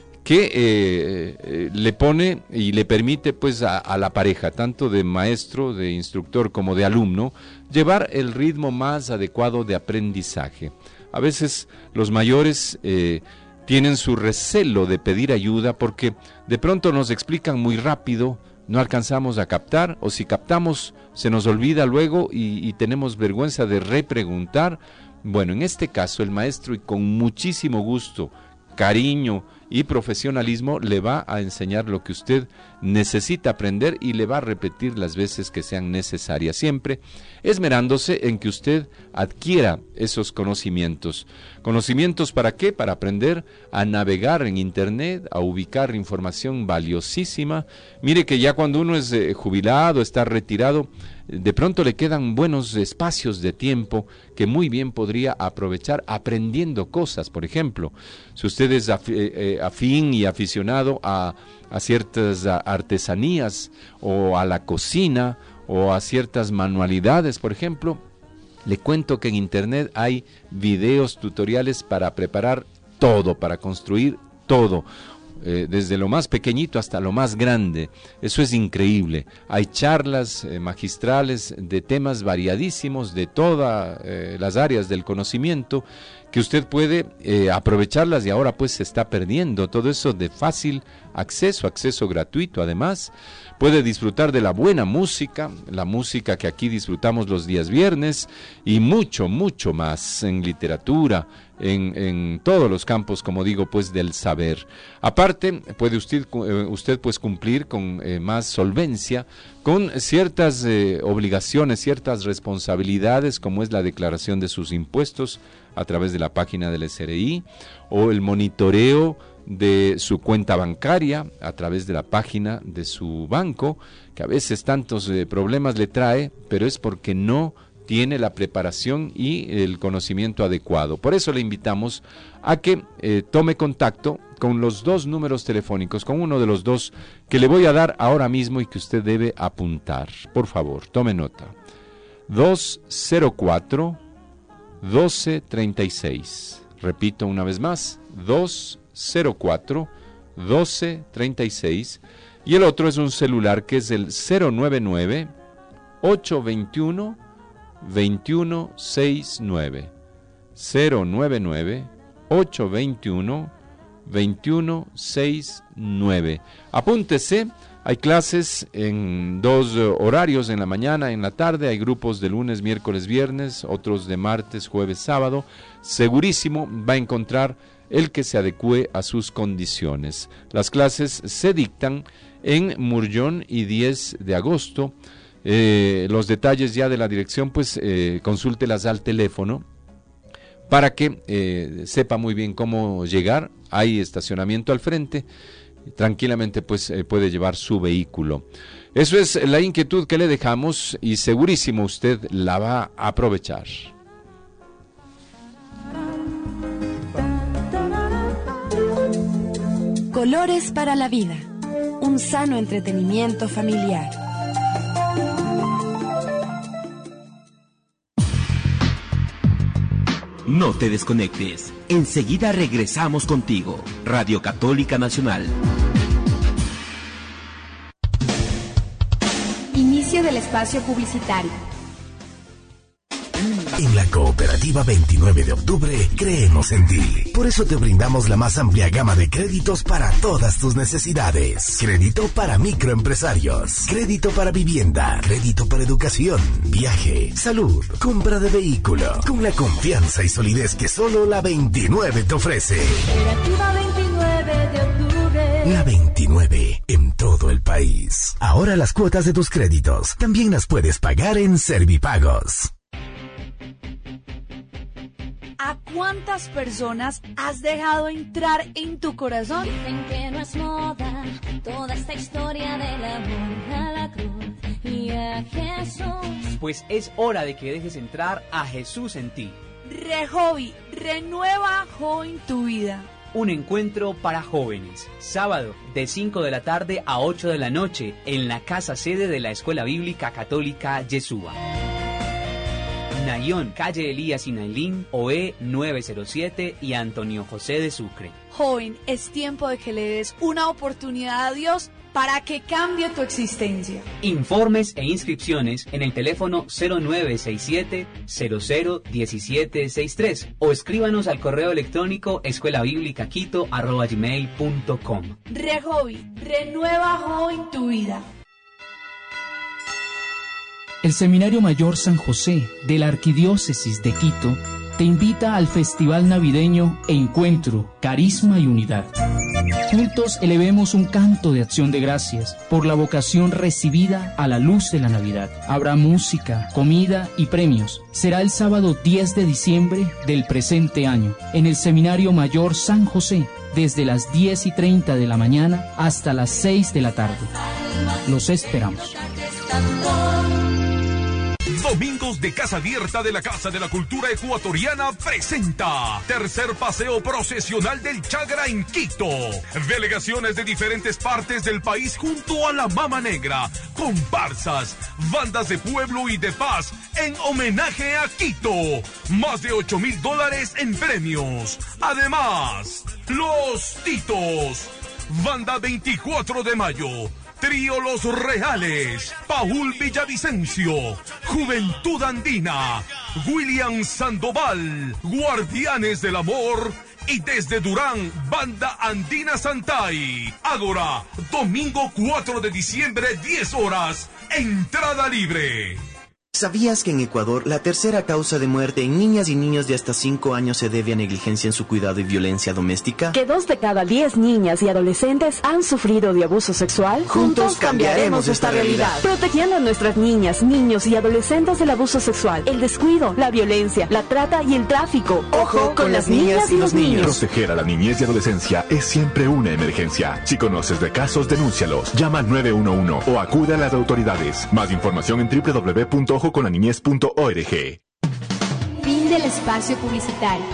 que le pone y le permite pues a la pareja, tanto de maestro, de instructor como de alumno, llevar el ritmo más adecuado de aprendizaje. A veces los mayores tienen su recelo de pedir ayuda porque de pronto nos explican muy rápido, no alcanzamos a captar, o si captamos se nos olvida luego y tenemos vergüenza de repreguntar. Bueno, en este caso el maestro, y con muchísimo gusto, cariño y profesionalismo, le va a enseñar lo que usted necesita aprender y le va a repetir las veces que sean necesarias, siempre esmerándose en que usted adquiera esos conocimientos. ¿Conocimientos para qué? Para aprender a navegar en Internet, a ubicar información valiosísima. Mire que ya cuando uno es jubilado, está retirado, de pronto le quedan buenos espacios de tiempo que muy bien podría aprovechar aprendiendo cosas. Por ejemplo, si usted es afín y aficionado a ciertas artesanías o a la cocina o a ciertas manualidades, por ejemplo, le cuento que en Internet hay videos tutoriales para preparar todo, para construir todo. Desde lo más pequeñito hasta lo más grande. Eso es increíble. Hay charlas magistrales de temas variadísimos de todas las áreas del conocimiento que usted puede aprovecharlas, y ahora pues se está perdiendo todo eso de fácil acceso gratuito. Además, puede disfrutar de la buena música, la música que aquí disfrutamos los días viernes, y mucho más en literatura, en todos los campos, como digo, pues del saber. Aparte, puede usted pues cumplir con más solvencia con ciertas obligaciones, ciertas responsabilidades, como es la declaración de sus impuestos a través de la página del SRI, o el monitoreo de su cuenta bancaria a través de la página de su banco, que a veces tantos problemas le trae, pero es porque no tiene la preparación y el conocimiento adecuado. Por eso le invitamos a que tome contacto con los dos números telefónicos, con uno de los dos que le voy a dar ahora mismo y que usted debe apuntar. Por favor, tome nota. 204-1236. Repito una vez más, 204-1236. Y el otro es un celular que es el 099-821-2169. 099-821-2169. Apúntese. Hay clases en dos horarios, en la mañana, en la tarde. Hay grupos de lunes, miércoles, viernes, otros de martes, jueves, sábado. Segurísimo va a encontrar el que se adecue a sus condiciones. Las clases se dictan en Murllón y 10 de agosto, los detalles ya de la dirección, pues consúltelas al teléfono para que sepa muy bien cómo llegar. Hay estacionamiento al frente, tranquilamente pues puede llevar su vehículo. Eso es la inquietud que le dejamos y segurísimo usted la va a aprovechar. Colores para la vida, un sano entretenimiento familiar. No te desconectes, enseguida regresamos contigo. Radio Católica Nacional. Inicio del espacio publicitario. En la Cooperativa 29 de Octubre creemos en ti. Por eso te brindamos la más amplia gama de créditos para todas tus necesidades. Crédito para microempresarios, crédito para vivienda, crédito para educación, viaje, salud, compra de vehículo, con la confianza y solidez que solo la 29 te ofrece. Cooperativa 29 de Octubre. La 29 en todo el país. Ahora las cuotas de tus créditos también las puedes pagar en Servipagos. ¿A cuántas personas has dejado entrar en tu corazón? Dicen que no es moda toda esta historia del amor a la cruz y a Jesús. Pues es hora de que dejes entrar a Jesús en ti. Rejovi, renueva joven tu vida. Un encuentro para jóvenes, sábado de 5 de la tarde a 8 de la noche en la casa sede de la Escuela Bíblica Católica Yeshua. Nayón, calle Elías y Nailín, OE 907 y Antonio José de Sucre. Joven, es tiempo de que le des una oportunidad a Dios para que cambie tu existencia. Informes e inscripciones en el teléfono 0967-001763 o escríbanos al correo electrónico escuelabiblicaquito@gmail.com. Rejovi, renueva joven tu vida. El Seminario Mayor San José de la Arquidiócesis de Quito te invita al Festival Navideño Encuentro, Carisma y Unidad. Juntos elevemos un canto de acción de gracias por la vocación recibida a la luz de la Navidad. Habrá música, comida y premios. Será el sábado 10 de diciembre del presente año en el Seminario Mayor San José, desde las 10:30 de la mañana hasta las 6 de la tarde. Los esperamos. Domingos de Casa Abierta de la Casa de la Cultura Ecuatoriana presenta tercer paseo procesional del Chagra en Quito. Delegaciones de diferentes partes del país junto a la Mama Negra, comparsas, bandas de pueblo y de paz en homenaje a Quito. Más de $8,000 en premios. Además, Los Titos, Banda 24 de Mayo, Trío Los Reales, Paul Villavicencio, Juventud Andina, William Sandoval, Guardianes del Amor y desde Durán, Banda Andina Santay. Ágora, domingo 4 de diciembre, 10 horas, entrada libre. ¿Sabías que en Ecuador la tercera causa de muerte en niñas y niños de hasta 5 años se debe a negligencia en su cuidado y violencia doméstica? ¿Que 2 de cada 10 niñas y adolescentes han sufrido de abuso sexual? Juntos cambiaremos esta realidad. Protegiendo a nuestras niñas, niños y adolescentes del abuso sexual, el descuido, la violencia, la trata y el tráfico. ¡Ojo con las niñas y los niños! Proteger a la niñez y adolescencia es siempre una emergencia. Si conoces de casos, denúncialos. Llama al 911 o acude a las autoridades. Más información en www.ojoconlaniñez.org. Fin del espacio publicitario.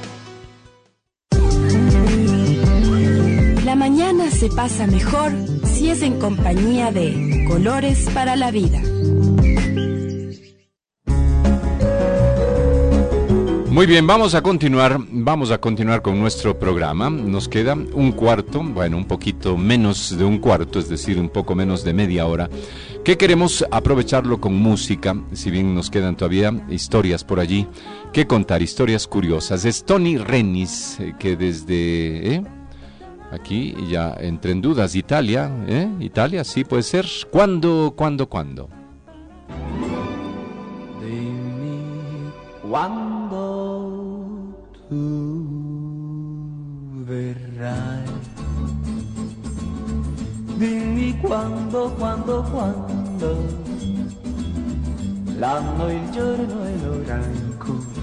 La mañana se pasa mejor si es en compañía de Colores para la Vida. Muy bien, vamos a continuar con nuestro programa. Nos queda un cuarto, bueno, un poquito menos de un cuarto, es decir, un poco menos de media hora, que queremos aprovecharlo con música, si bien nos quedan todavía historias por allí que contar, historias curiosas. Es Tony Renis, que desde aquí ya entré en dudas, Italia, Italia, sí puede ser. ¿Cuándo? Quando tu verrai, dimmi quando, l'anno, il giorno e l'ora ancora.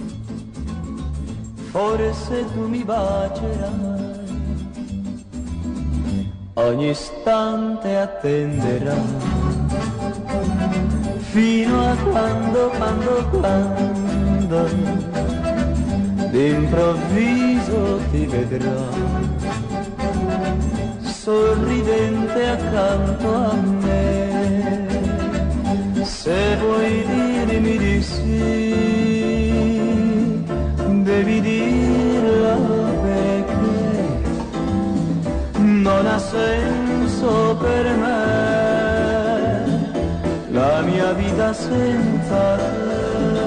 Forse tu mi bacerai, ogni istante attenderai, fino a quando d'improvviso ti vedrai, sorridente accanto a me. Se vuoi dirmi di sì, devi dirla perché non ha senso per me la mia vita senza te.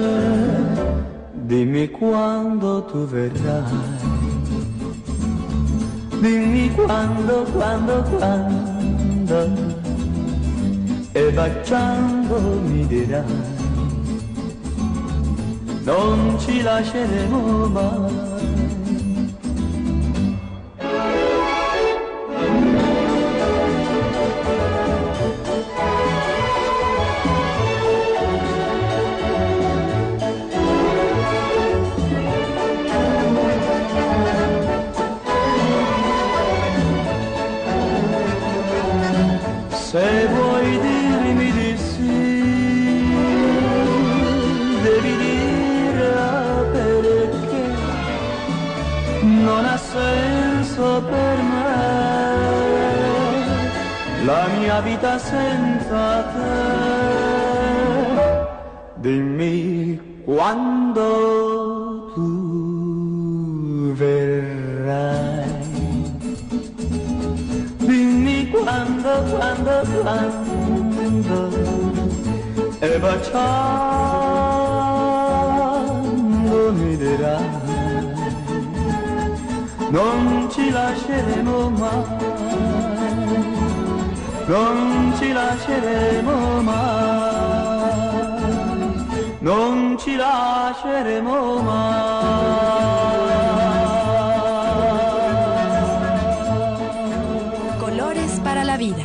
Dimmi quando tu verrai, dimmi quando, e baciando mi dirai, non ci lasceremo mai. Se vuoi dirmi di sì, devi dirla perché non ha senso per me la mia vita senza te. Dimmi quando tu verrai, dimmi quando, e baciando mi dirai, non ci lasceremo mai, non ci lasceremo mai, non ci lasceremo mai. Colores para la vida.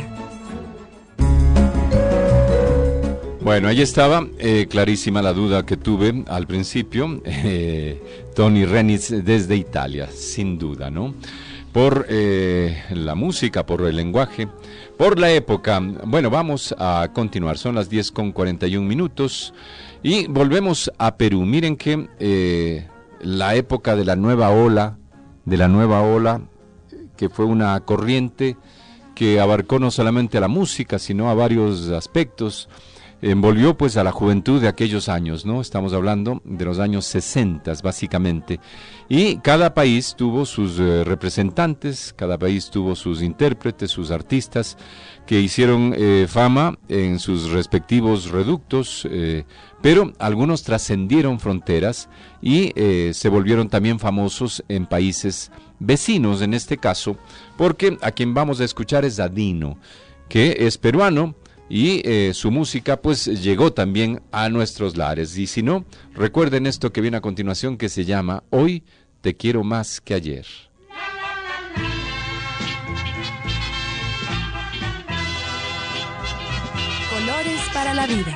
Bueno, ahí estaba, clarísima la duda que tuve al principio, Tony Renis desde Italia, sin duda, ¿no? Por la música, por el lenguaje, por la época. Bueno, vamos a continuar, son las 10:41 y volvemos a Perú. Miren que la época de la nueva ola, que fue una corriente que abarcó no solamente a la música, sino a varios aspectos, envolvió pues a la juventud de aquellos años, ¿no? Estamos hablando de los años 60 básicamente, y cada país tuvo sus representantes, cada país tuvo sus intérpretes, sus artistas que hicieron fama en sus respectivos reductos, pero algunos trascendieron fronteras y se volvieron también famosos en países vecinos, en este caso, porque a quien vamos a escuchar es a Dino, que es peruano, y su música pues llegó también a nuestros lares. Y si no, recuerden esto que viene a continuación, que se llama Hoy te quiero más que ayer. Colores para la vida.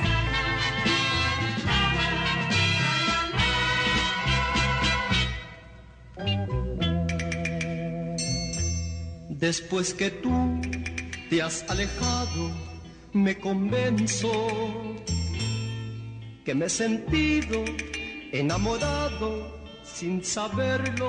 Después que tú te has alejado, me convenzo que me he sentido enamorado sin saberlo.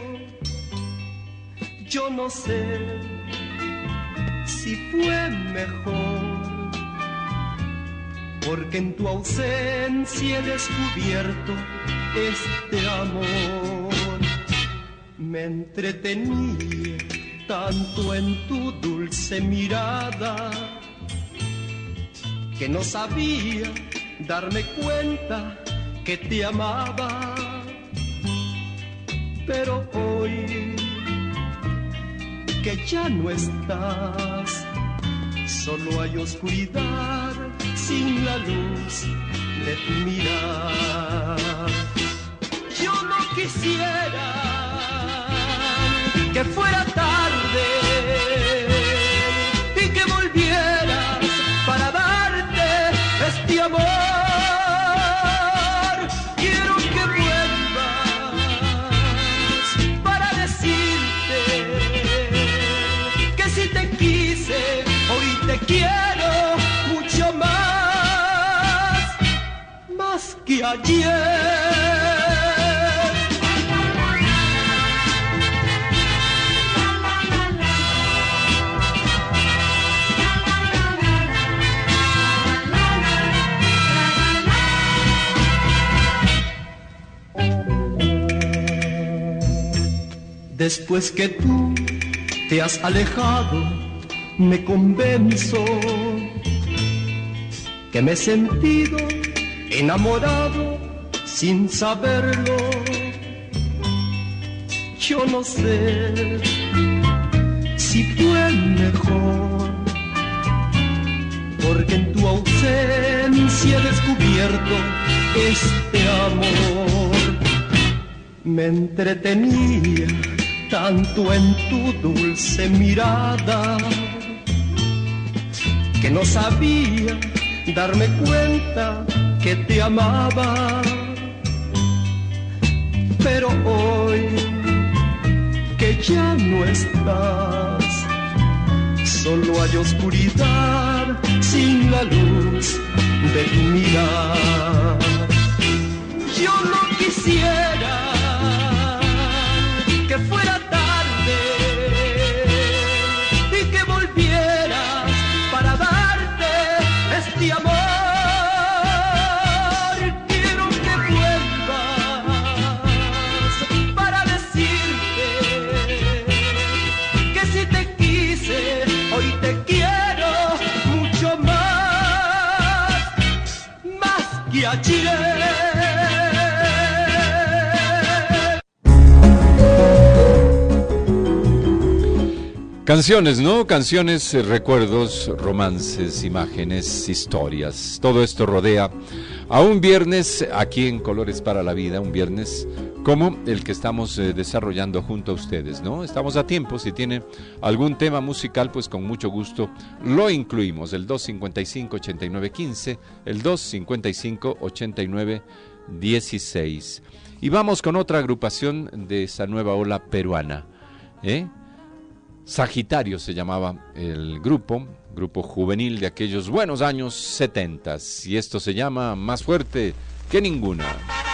Yo no sé si fue mejor, porque en tu ausencia he descubierto este amor. Me entretenía tanto en tu dulce mirada que no sabía darme cuenta que te amaba. Pero hoy que ya no estás, solo hay oscuridad sin la luz de tu mirar. Yo no quisiera que fuera tarde y que volvieras para darte este amor. que ayer. Después que tú te has alejado, me convenzo que me he sentido enamorado sin saberlo. Yo no sé si fue mejor, porque en tu ausencia he descubierto este amor. Me entretenía tanto en tu dulce mirada que no sabía darme cuenta que te amaba. Pero hoy que ya no estás, solo hay oscuridad sin la luz de tu mirar. Yo no quisiera que fuera tarde y que volvieras para darte este amor. Quiero que vuelvas para decirte que si te quise, hoy te quiero mucho más que ayer. Canciones, ¿no? Canciones, recuerdos, romances, imágenes, historias. Todo esto rodea a un viernes aquí en Colores para la Vida, un viernes como el que estamos desarrollando junto a ustedes, ¿no? Estamos a tiempo, si tiene algún tema musical, pues con mucho gusto lo incluimos. El 255-8915, el 255-8916. Y vamos con otra agrupación de esa nueva ola peruana, Sagitario se llamaba el grupo juvenil de aquellos buenos años 70, y esto se llama Más Fuerte que Ninguna.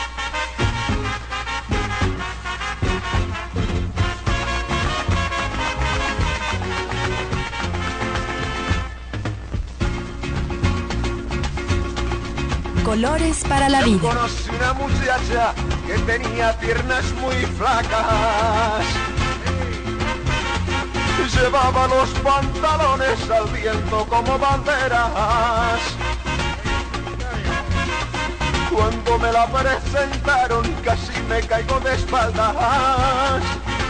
Colores para la vida. Conocí una muchacha que tenía piernas muy flacas. Llevaba los pantalones al viento como banderas. Cuando me la presentaron casi me caigo de espaldas.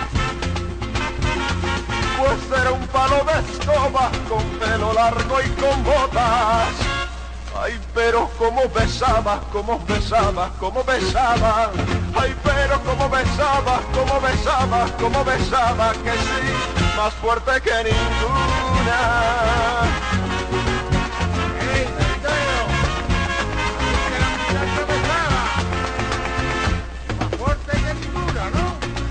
Pues era un palo de escoba con pelo largo y con botas. Ay, pero cómo besaba, cómo besaba, cómo besaba. Ay, pero cómo besaba, cómo besaba, cómo besaba, que sí, más fuerte que ninguna. ¡Ey, Sagitario! Que la muchacha besaba. Más fuerte que ninguna, ¿no?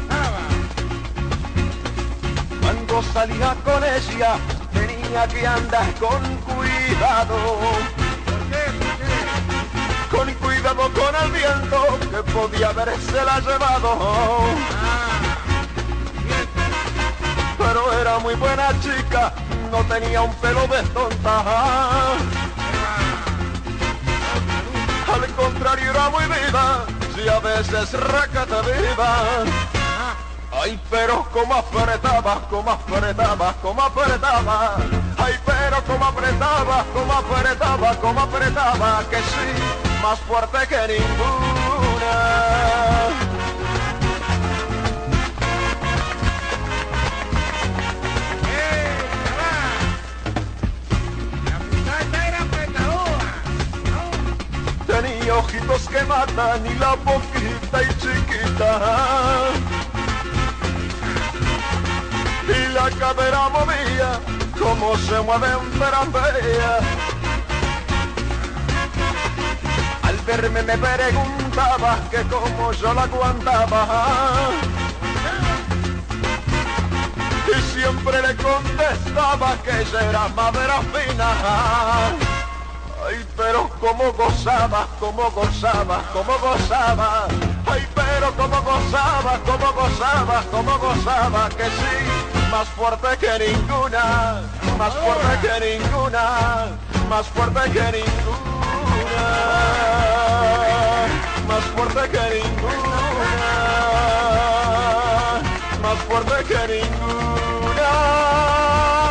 Nada. Cuando salía con ella, tenía que andar con cuidado. Con cuidado con el viento que podía habérsela llevado. Pero era muy buena chica, no tenía un pelo de tonta. Al contrario era muy viva, y a veces rácata viva. Ay, pero cómo apretaba, cómo apretaba, cómo apretaba. Ay, pero cómo apretaba, cómo apretaba, cómo apretaba, que sí, más fuerte que ninguna. La muchacha era pecadora, ¿no? Tenía ojitos que matan y la boquita y chiquita. Y la cadera movía como se mueve un terapia. Al verme me preguntaba que cómo yo la aguantaba. Y siempre le contestaba que ella era madera fina. Ay, pero cómo gozaba, cómo gozaba, cómo gozaba. Ay, pero cómo gozaba, cómo gozaba, cómo gozaba. Que sí, más fuerte que ninguna, más fuerte que ninguna, más fuerte que ninguna, más fuerte que ninguna, más fuerte que ninguna.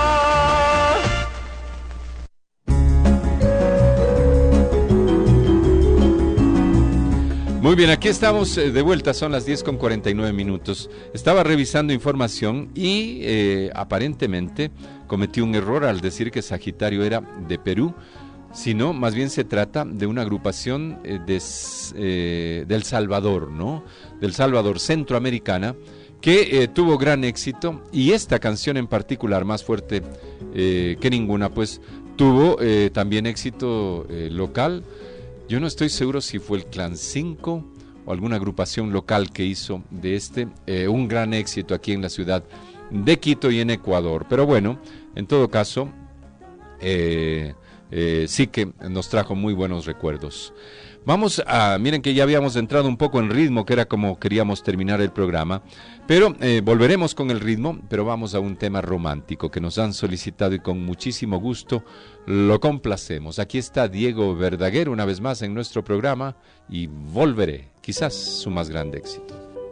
Muy bien, aquí estamos de vuelta, son las 10:49. Estaba revisando información y aparentemente cometí un error al decir que Sagitario era de Perú, sino más bien se trata de una agrupación del Salvador, ¿no? Del Salvador, centroamericana, que tuvo gran éxito, y esta canción en particular, Más fuerte que ninguna, pues tuvo también éxito local. Yo no estoy seguro si fue el Clan 5 o alguna agrupación local que hizo de un gran éxito aquí en la ciudad de Quito y en Ecuador. Pero bueno, en todo caso, sí que nos trajo muy buenos recuerdos. Vamos miren que ya habíamos entrado un poco en ritmo, que era como queríamos terminar el programa, pero volveremos con el ritmo, pero vamos a un tema romántico que nos han solicitado y con muchísimo gusto lo complacemos. Aquí está Diego Verdaguer una vez más en nuestro programa y Volveré, quizás su más grande éxito.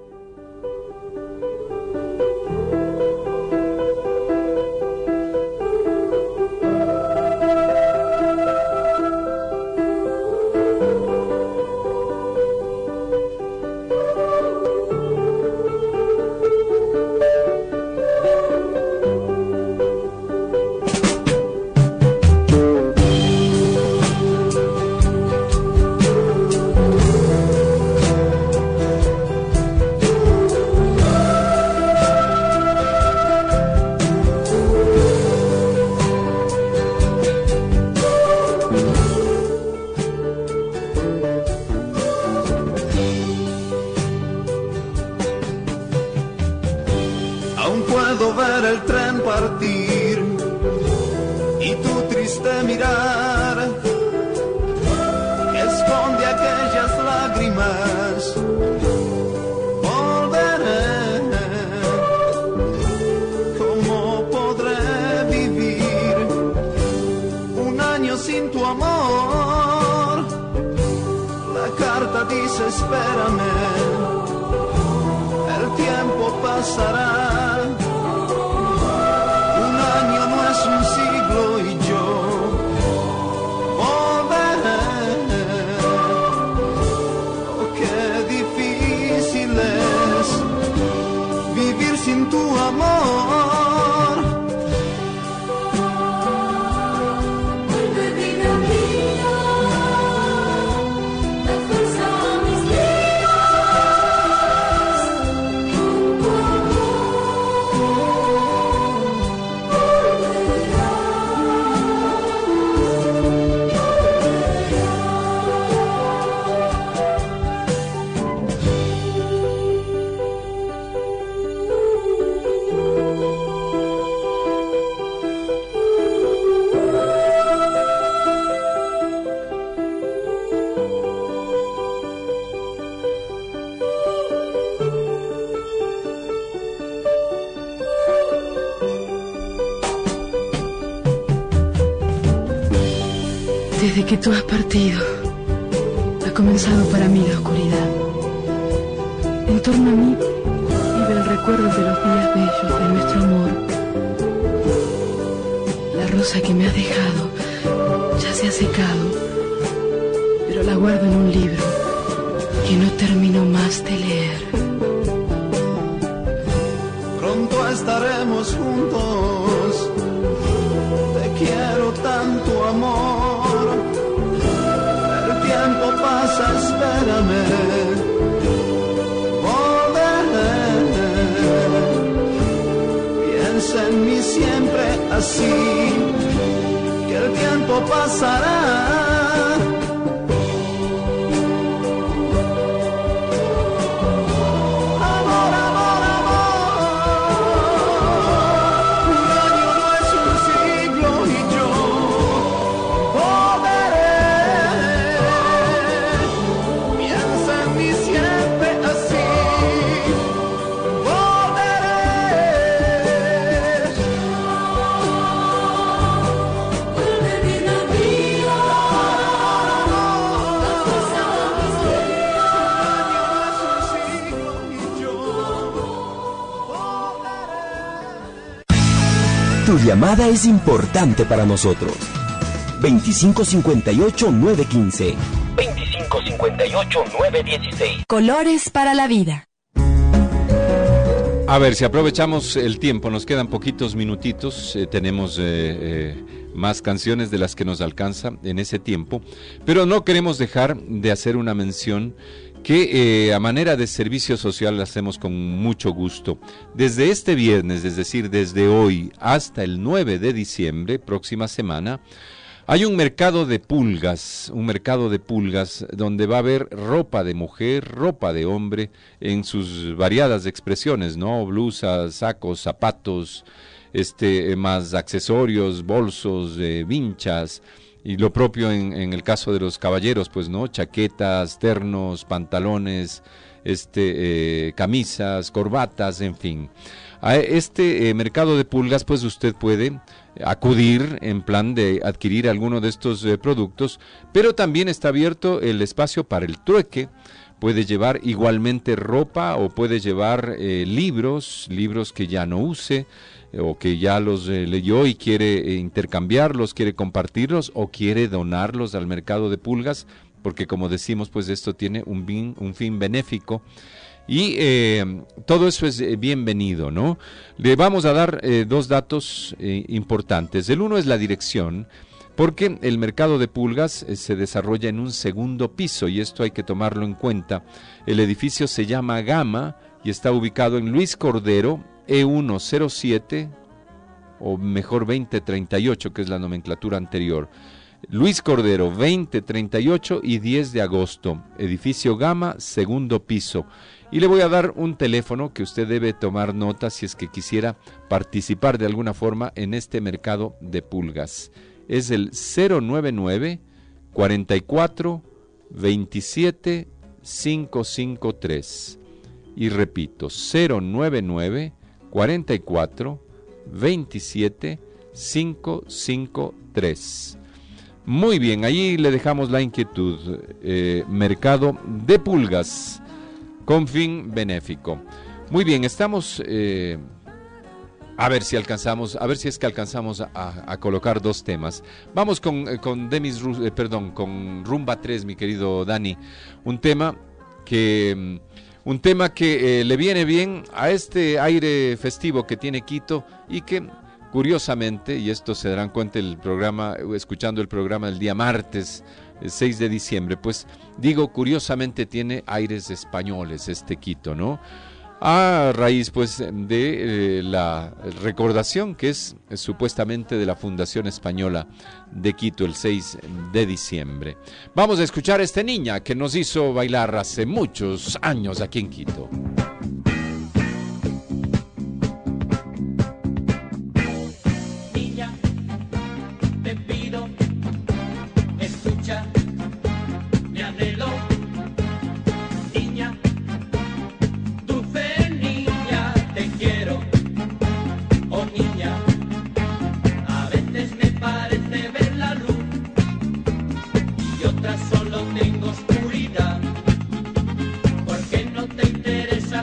Desde que tú has partido, ha comenzado para mí la oscuridad. En torno a mí vive el recuerdo de los días bellos de nuestro amor. La rosa que me has dejado ya se ha secado, pero la guardo en un libro que no termino más de leer. Pronto estaremos juntos, te quiero tanto, amor. El tiempo pasa, espérame, volveré. Piensa en mí siempre así, que el tiempo pasará. Un año no es un siglo y yo volveré. Tu llamada es importante para nosotros. 2558-915. 2558-916. Colores para la vida. A ver, si aprovechamos el tiempo, nos quedan poquitos minutitos, tenemos más canciones de las que nos alcanza en ese tiempo, pero no queremos dejar de hacer una mención que a manera de servicio social la hacemos con mucho gusto. Desde este viernes, es decir, desde hoy hasta el 9 de diciembre, próxima semana, hay un mercado de pulgas donde va a haber ropa de mujer, ropa de hombre, en sus variadas expresiones, ¿no? Blusas, sacos, zapatos, más accesorios, bolsos, vinchas, y lo propio en el caso de los caballeros, pues, ¿no? Chaquetas, ternos, pantalones, camisas, corbatas, en fin. A este mercado de pulgas, pues usted puede acudir en plan de adquirir alguno de estos productos, pero también está abierto el espacio para el trueque. Puede llevar igualmente ropa o puede llevar libros que ya no use o que ya los leyó y quiere intercambiarlos, quiere compartirlos o quiere donarlos al mercado de pulgas, porque como decimos, pues esto tiene un fin benéfico. Y todo eso es bienvenido, ¿no? Le vamos a dar dos datos importantes. El uno es la dirección, porque el mercado de pulgas se desarrolla en un segundo piso y esto hay que tomarlo en cuenta. El edificio se llama Gama y está ubicado en Luis Cordero, E107, o mejor 2038, que es la nomenclatura anterior. Luis Cordero, 2038 y 10 de agosto, edificio Gama, segundo piso. Y le voy a dar un teléfono que usted debe tomar nota si es que quisiera participar de alguna forma en este mercado de pulgas. Es el 099 44 27 553. Y repito, 099 44 27 553. Muy bien, ahí le dejamos la inquietud. Mercado de pulgas con fin benéfico. Muy bien, estamos a ver si es que alcanzamos a colocar dos temas. Vamos con Rumba 3, mi querido Dani. Un tema que le viene bien a este aire festivo que tiene Quito y que curiosamente, y esto se darán cuenta escuchando el programa el día martes, el 6 de diciembre, pues digo, curiosamente tiene aires españoles este Quito, ¿no? A raíz, pues, de la recordación que es supuestamente de la Fundación Española de Quito, el 6 de diciembre. Vamos a escuchar a esta niña que nos hizo bailar hace muchos años aquí en Quito. Solo tengo oscuridad, porque no te interesa.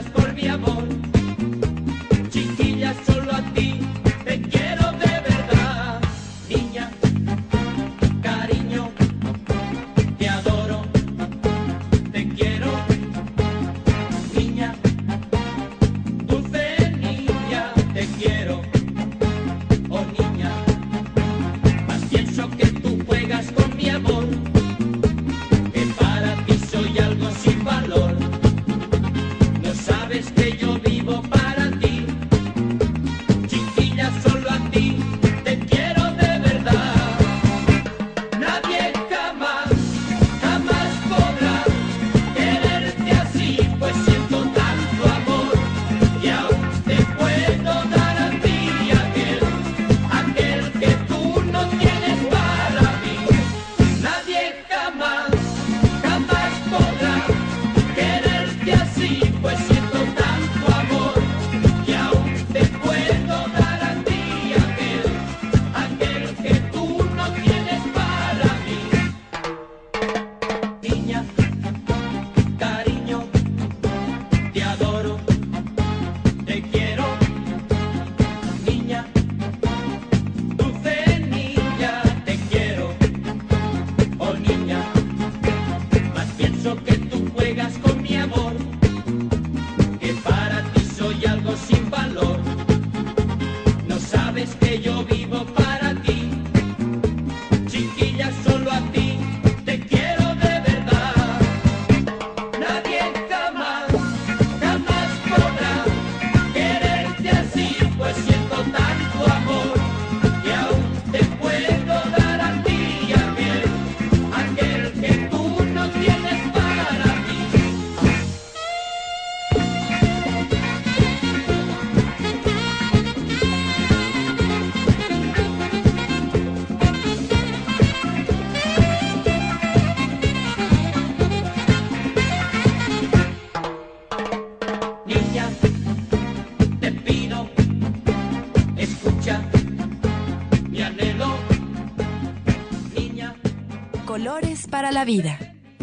que yo vivo para ti. Chiquilla, solo a ti te quiero de verdad. Nadie jamás, jamás podrá quererte así, pues siento tanto amor que aún te puedo dar a ti y a mí, aquel que tú no tienes para mí. Niña, te pido, escucha mi anhelo. Niña, Colores para la vida.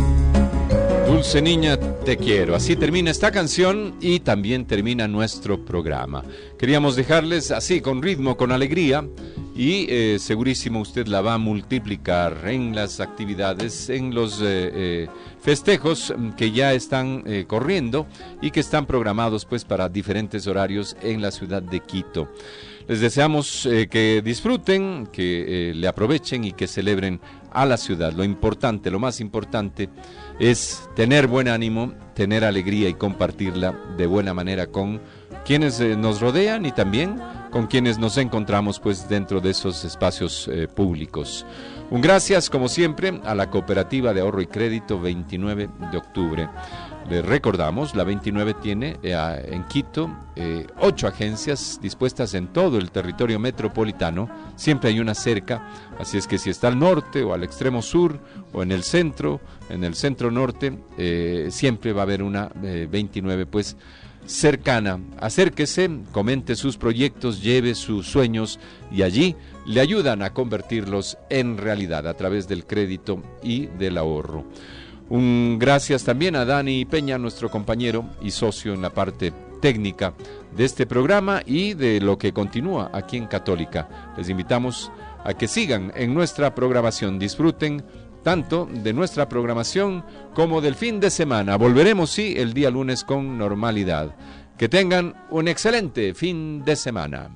Dulce niña, te quiero. Así termina esta canción y también termina nuestro programa. Queríamos dejarles así, con ritmo, con alegría, y segurísimo usted la va a multiplicar en las actividades, en los festejos que ya están corriendo y que están programados pues para diferentes horarios en la ciudad de Quito. Les deseamos que disfruten, que le aprovechen y que celebren a la ciudad. Lo importante, lo más importante es tener buen ánimo, tener alegría y compartirla de buena manera con quienes nos rodean y también con quienes nos encontramos pues dentro de esos espacios públicos. Un gracias como siempre a la Cooperativa de Ahorro y Crédito 29 de octubre. Les recordamos, la 29 tiene en Quito 8 agencias dispuestas en todo el territorio metropolitano. Siempre hay una cerca, así es que si está al norte o al extremo sur o en el centro norte, siempre va a haber una 29 pues cercana. Acérquese, comente sus proyectos, lleve sus sueños y allí le ayudan a convertirlos en realidad a través del crédito y del ahorro. Un gracias también a Dani Peña, nuestro compañero y socio en la parte técnica de este programa y de lo que continúa aquí en Católica. Les invitamos a que sigan en nuestra programación, disfruten tanto de nuestra programación como del fin de semana. Volveremos, sí, el día lunes con normalidad. Que tengan un excelente fin de semana.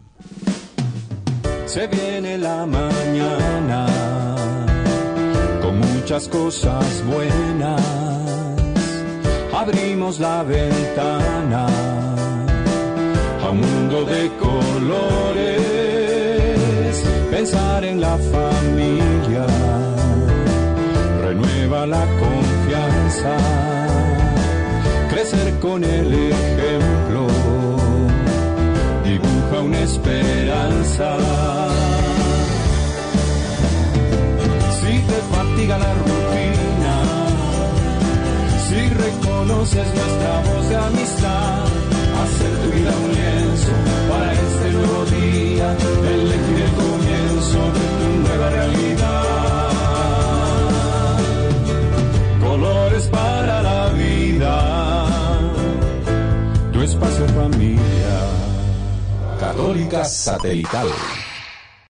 Se viene la mañana con muchas cosas buenas. Abrimos la ventana a un mundo de colores. Pensar en la familia renueva la confianza. Crecer con el ejemplo dibuja una esperanza. Si te fatiga la rutina, si reconoces nuestra voz de amistad, hacer tu vida un lienzo para este nuevo día, elegir el comienzo de tu nueva realidad. Colores para la vida, tu espacio familia. Católica Satelital.